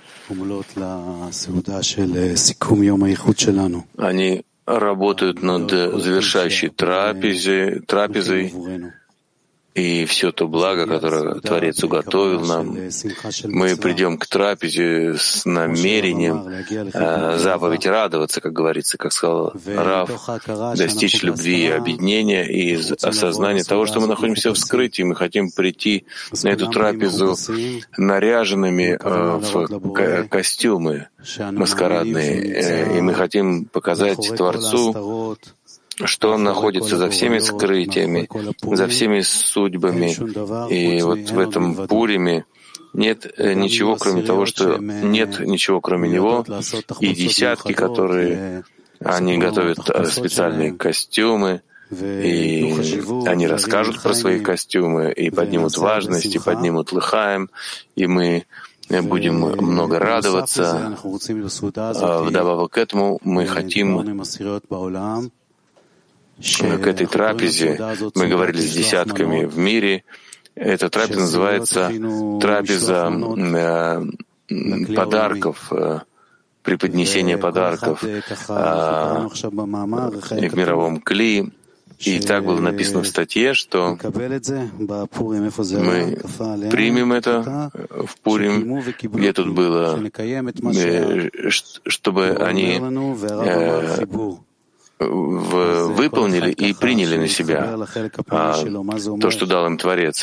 Они работают над завершающей трапезой, трапезой, и все то благо, которое Творец уготовил нам. Мы придем к трапезе с намерением э, заповедь радоваться, как говорится, как сказал Рав, достичь любви и объединения, и из осознания того, что мы находимся в скрытии. Мы хотим прийти на эту трапезу наряженными э, в ко- костюмы маскарадные, э, и мы хотим показать Творцу, что он находится за всеми скрытиями, за всеми судьбами. И вот в этом Пуриме нет ничего, кроме того, что нет ничего, кроме него. И десятки, которые они готовят специальные костюмы, и они расскажут про свои костюмы, и поднимут важность, и поднимут лыхаем, и мы будем много радоваться. Вдобавок к этому мы хотим к этой трапезе, мы говорили с десятками в мире, эта трапеза называется трапеза э, подарков, э, преподнесения подарков э, в мировом кли. И так было написано в статье, что мы примем это в Пурим, где тут было, э, чтобы они э, выполнили и приняли на себя а, то, что дал им Творец.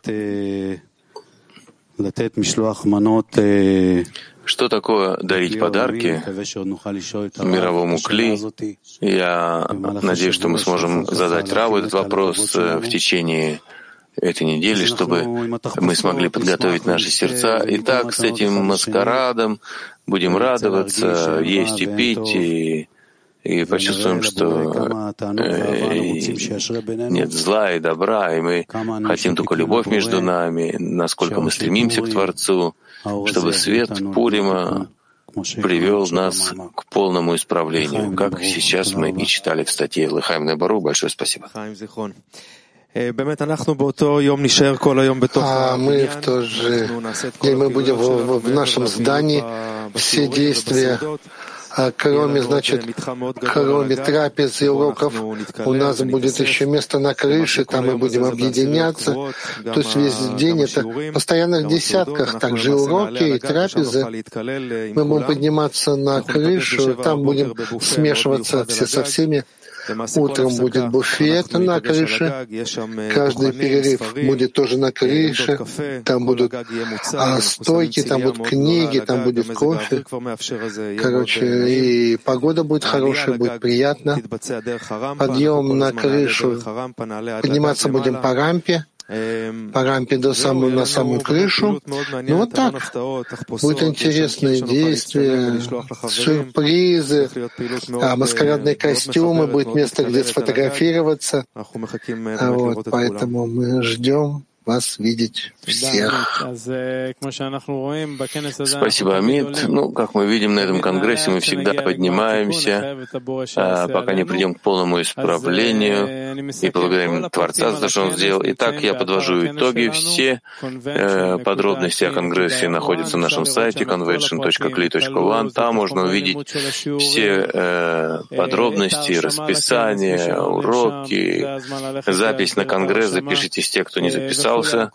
Что такое дарить подарки мировому кли? Я надеюсь, что мы сможем задать Раву этот вопрос в течение этой недели, чтобы мы смогли подготовить наши сердца. И так с этим маскарадом будем радоваться, есть и пить, и И почувствуем, что э, нет зла и добра, и мы хотим только любовь между нами, насколько мы стремимся к Творцу, чтобы свет Пурима привел нас к полному исправлению, как сейчас мы и читали в статье Лыхаим Бней Барух. Большое спасибо. А мы в тот же день мы будем в, в нашем здании все действия, кроме, значит, кроме трапез и уроков, у нас будет еще место на крыше, там мы будем объединяться. То есть весь день это в постоянных десятках, также уроки и трапезы. Мы будем подниматься на крышу, там будем смешиваться все со всеми. Утром будет буфет на крыше, каждый перерыв будет тоже на крыше, там будут а, стойки, там будут книги, там будет кофе. Короче, и погода будет хорошая, будет приятно. Подъем на крышу, подниматься будем по рампе, по рампе до самой, на самую крышу. Ну вот так. Будут интересные действия, сюрпризы, а маскарадные костюмы, будет место, где сфотографироваться. А вот, поэтому мы ждем вас видеть всех. Спасибо, Амит. Ну, как мы видим на этом конгрессе, мы всегда поднимаемся, пока не придем к полному исправлению, и благодарим Творца за то, что Он сделал. Итак, я подвожу итоги. Все э, подробности о конгрессе находятся на нашем сайте convention точка кли точка one. Там можно увидеть все э, подробности, расписание, уроки, запись на конгресс. Запишитесь те, кто не записал. Все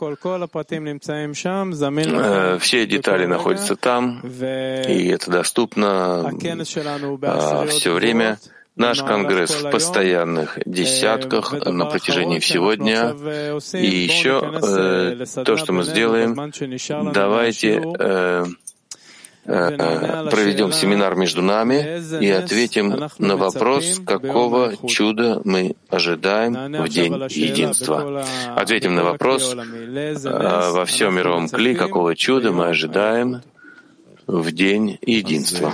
детали находятся там, и это доступно все время. Наш конгресс в постоянных десятках на протяжении всего дня. И еще э, то, что мы сделаем, давайте э, проведем семинар между нами и ответим на вопрос, какого чуда мы ожидаем в День Единства. Ответим на вопрос во всем мировом кли, какого чуда мы ожидаем в День Единства.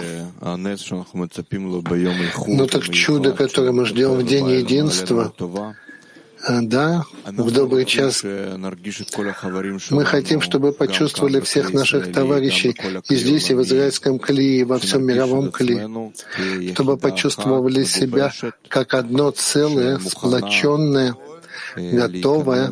Ну так чудо, которое мы ждем в День Единства, да, в добрый час. Мы хотим, чтобы почувствовали всех наших товарищей и здесь, и в израильском кли, и во всем мировом кли, чтобы почувствовали себя как одно целое, сплоченное, готовое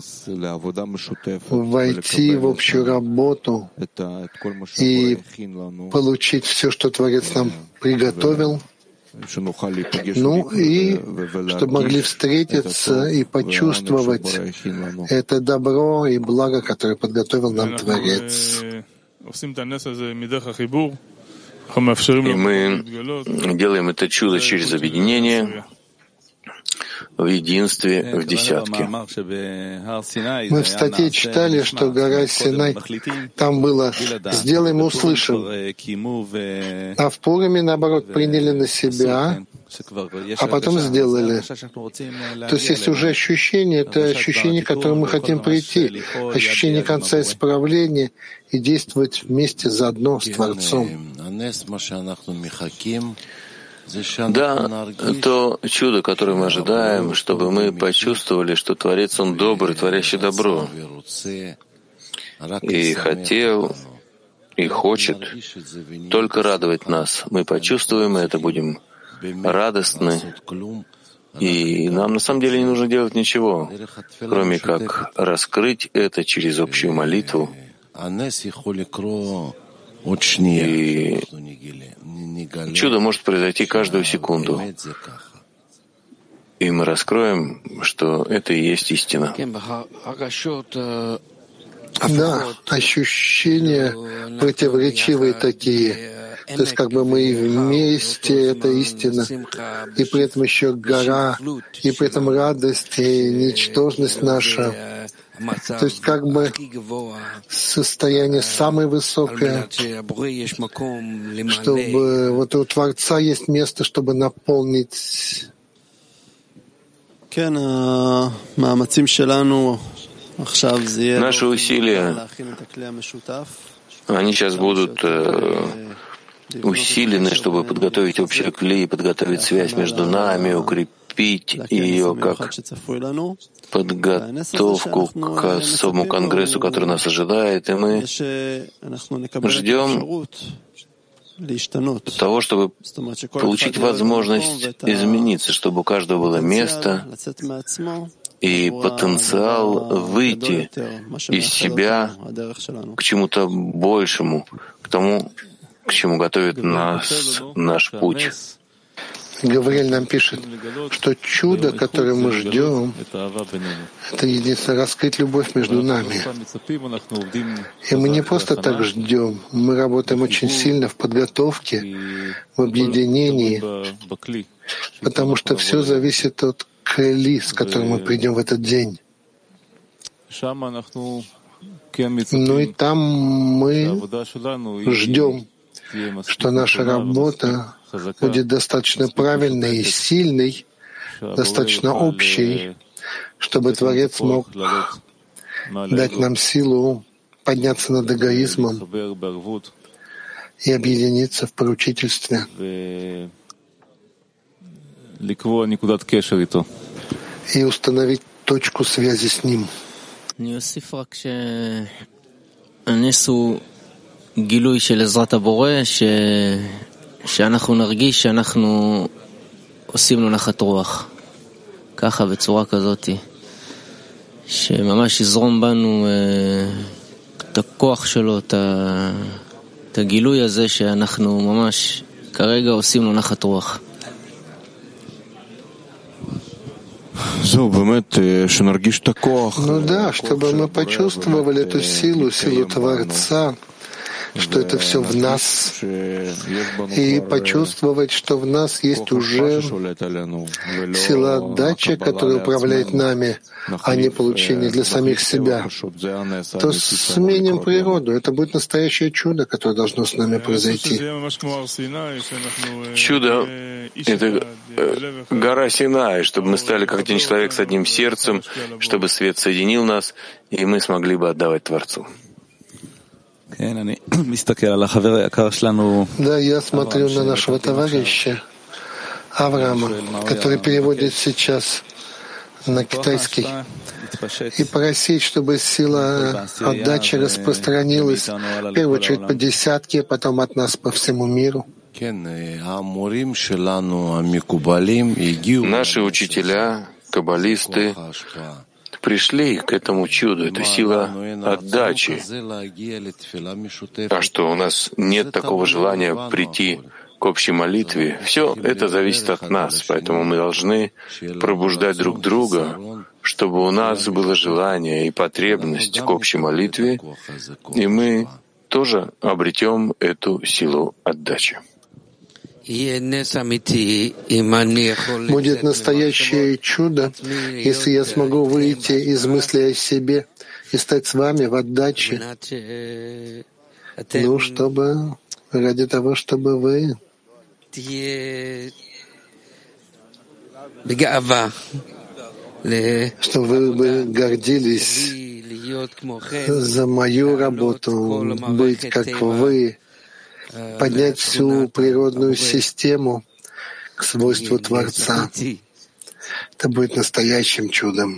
войти в общую работу и получить все, что Творец нам приготовил. Ну и чтобы могли встретиться и почувствовать это добро и благо, которое подготовил нам Творец. И мы делаем это чудо через объединение в единстве, в десятке. Мы в статье читали, что гора Синай, там было «сделаем и услышим», а в Пуриме, наоборот, приняли на себя, а потом сделали. То есть есть уже ощущение, это ощущение, к которому мы хотим прийти, ощущение конца исправления и действовать вместе заодно с Творцом. Да, то чудо, которое мы ожидаем, чтобы мы почувствовали, что Творец, Он добрый, творящий добро, и хотел, и хочет только радовать нас. Мы почувствуем это, будем радостны, и нам на самом деле не нужно делать ничего, кроме как раскрыть это через общую молитву. И чудо может произойти каждую секунду. И мы раскроем, что это и есть истина. Да, ощущения противоречивые такие. То есть как бы мы и вместе, это истина, и при этом еще гора, и при этом радость, и ничтожность наша. То есть как бы состояние самое высокое, чтобы вот у Творца есть место, чтобы наполнить. Наши усилия, они сейчас будут э, усилены, чтобы подготовить общее клей, подготовить связь между нами, укрепить ее как подготовку к особому конгрессу, который нас ожидает, и мы ждем того, чтобы получить возможность измениться, чтобы у каждого было место и потенциал выйти из себя к чему-то большему, к тому, к чему готовит нас наш путь. Гавриэль нам пишет, что чудо, которое мы ждем, это единственное раскрыть любовь между нами. И мы не просто так ждем, мы работаем очень сильно в подготовке, в объединении, потому что все зависит от кли, с которым мы придем в этот день. Ну и там мы ждем, что наша работа будет достаточно правильной и сильной, достаточно общей, чтобы Творец мог дать нам силу подняться над эгоизмом и объединиться в поручительстве. И установить точку связи с Ним. גילוי של עזרת הבורא, ש... שאנחנו נרגיש שאנחנו עושים לו נחת רוח, ככה בצורה כזאת, שממש יזרום בנו את הכוח שלו, את, ה... את הגילוי הזה שאנחנו ממש כרגע עושים לו נחת רוח. Ну да, чтобы мы почувствовали эту силу, силу Творца, что это все в нас, и почувствовать, что в нас есть уже сила отдачи, которая управляет нами, а не получение для самих себя, то сменим природу. Это будет настоящее чудо, которое должно с нами произойти. Чудо — это гора Синай, чтобы мы стали как один человек с одним сердцем, чтобы свет соединил нас, и мы смогли бы отдавать Творцу. Да, я смотрю на нашего товарища Авраама, который переводит сейчас на китайский, и просить, чтобы сила отдачи распространилась в первую очередь по десятке, потом от нас по всему миру. Наши учителя, каббалисты, пришли к этому чуду. Это сила отдачи. А что, у нас нет такого желания прийти к общей молитве? Все это зависит от нас, поэтому мы должны пробуждать друг друга, чтобы у нас было желание и потребность к общей молитве, и мы тоже обретем эту силу отдачи. Будет настоящее чудо, если я смогу выйти из мысли о себе и стать с вами в отдаче. Ну, чтобы, ради того, чтобы вы чтобы вы бы гордились за мою работу, быть как вы, поднять всю природную систему к свойству Творца. Это будет настоящим чудом.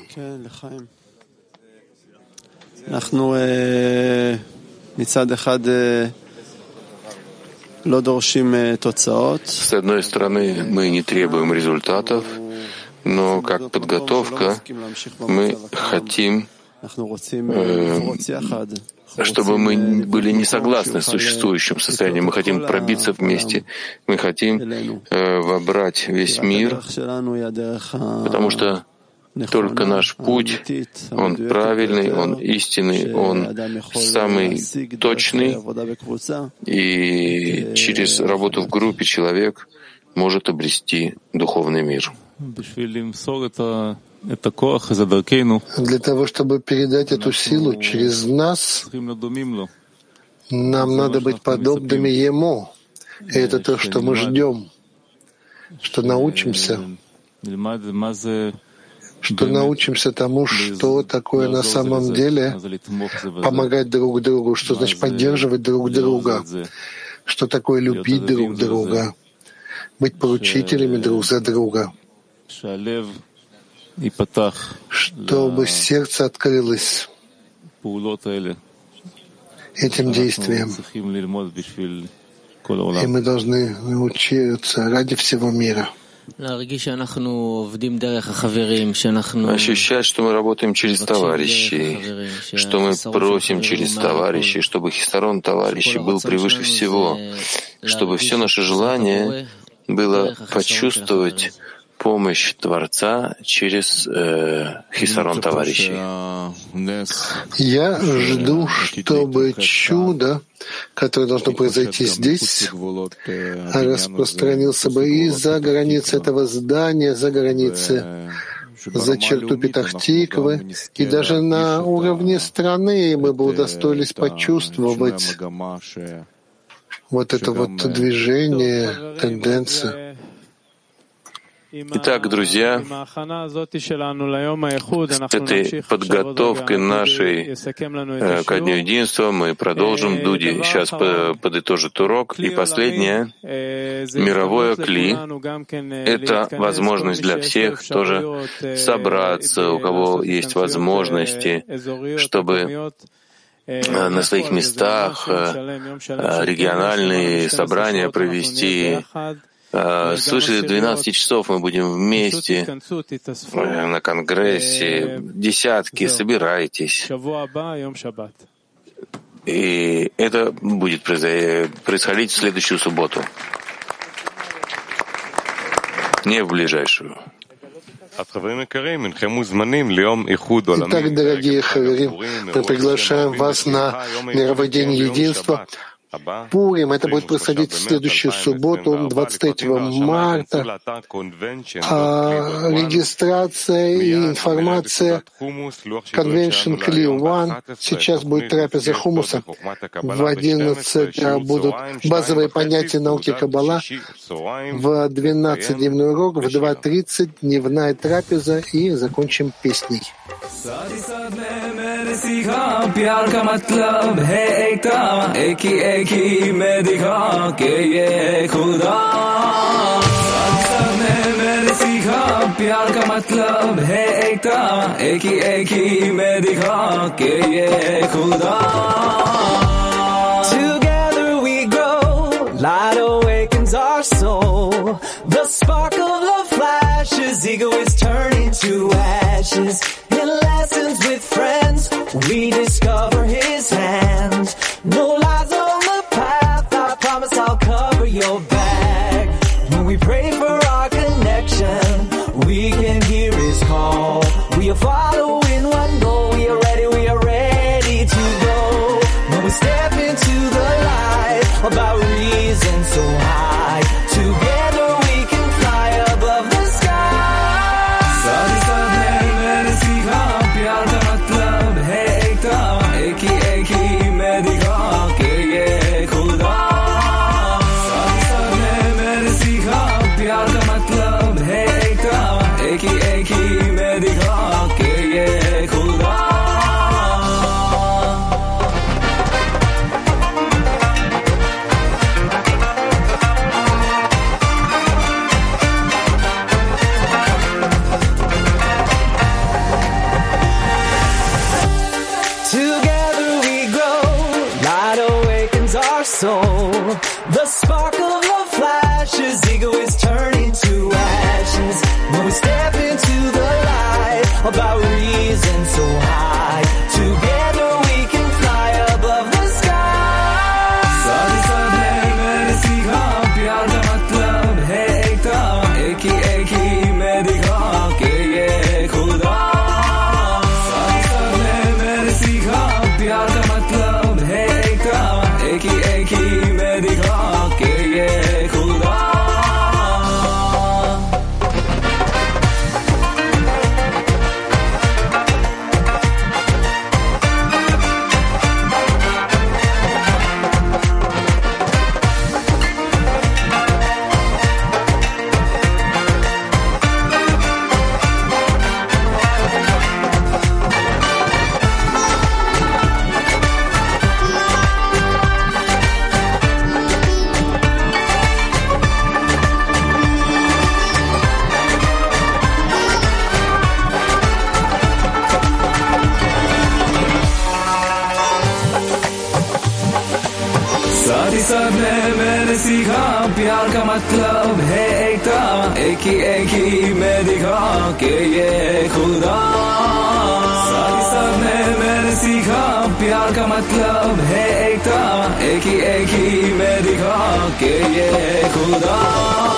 С одной стороны, мы не требуем результатов, но как подготовка мы хотим, э, чтобы мы были не согласны с существующим состоянием. Мы хотим пробиться вместе, мы хотим э, вобрать весь мир, потому что только наш путь, он правильный, он истинный, он самый точный, и через работу в группе человек может обрести духовный мир. Для того, чтобы передать эту силу через нас, нам надо быть подобными Ему. И это то, что мы ждем, что научимся, что научимся тому, что такое на самом деле помогать друг другу, что значит поддерживать друг друга, что такое любить друг друга, быть поручителями друг за друга, чтобы сердце открылось этим действием. И мы должны научиться ради всего мира. Ощущать, что мы работаем через товарищей, что мы просим через товарищей, чтобы хисарон товарищей был превыше всего, чтобы все наше желание было почувствовать помощь Творца через э, хисарон товарищей. Я жду, чтобы чудо, которое должно произойти здесь, распространился бы и за границы этого здания, за границы, за черту Петах-Тиквы, и даже на уровне страны мы бы удостоились почувствовать вот это вот движение, тенденцию. Итак, друзья, с этой подготовкой нашей э, ко Дню Единства мы продолжим. Дуди сейчас подытожит урок. И последнее, мировое кли — это возможность для всех тоже собраться, у кого есть возможности, чтобы на своих местах региональные собрания провести. Свыше двенадцати часов мы будем вместе на конгрессе, десятки, собирайтесь. И это будет происходить в следующую субботу, не в ближайшую. Итак, дорогие хаверим, мы приглашаем вас на Мировой день единства. Пурим, это будет происходить в следующую субботу, двадцать третьего марта. А регистрация и информация Convention Кли One. Сейчас будет трапеза хумуса. В одиннадцать будут базовые понятия науки Каббала. В двенадцать дневной урок, в два тридцать дневная трапеза и закончим песней. प्यार का मतलब है एकता एक ही एक ही मैं दिखा के ये खुदा सब ने मैंने सीखा प्यार का मतलब है एकता एक ही एक ही मैं दिखा के ये खुदा Together we grow, light awakens our soul. The spark of love flashes, ego is turning to ashes. In lessons with friends, we discover His hand. No lies on the path, I promise I'll cover your back. When we pray for our connection, we can hear His call. We are following one goal, we are ready, we are ready to go. When we step into the light of our reason so high, together we can fly above the sky. साथ साथ है मैंने सीखा प्यार का मतलब है एकता एक ही एक ही मैं दिखा के ये खुदा साथ साथ है मैंने सीखा प्यार का मतलब है एकता एक ही एक ही मैं दिखा के ये खुदा soul. The spark of love flashes, ego is turning to ashes. When we step into the light of our reason so high, together we can fly above the sky. साथ साथ है मैंने सीखा प्यार का मतलब है एकता एक ही एक ही मैं दिखा के ये खुदा साथ साथ है मैंने सीखा प्यार का मतलब है एकता एक ही एक ही मैं दिखा के ये खुदा सदमे मैंने सीखा प्यार का मतलब है एकता, एक ही एक ही मैं दिखा के ये खुदा। सारी सदमे मैंने सीखा प्यार का मतलब है एकता, एक ही एक ही मैं दिखा के ये खुदा।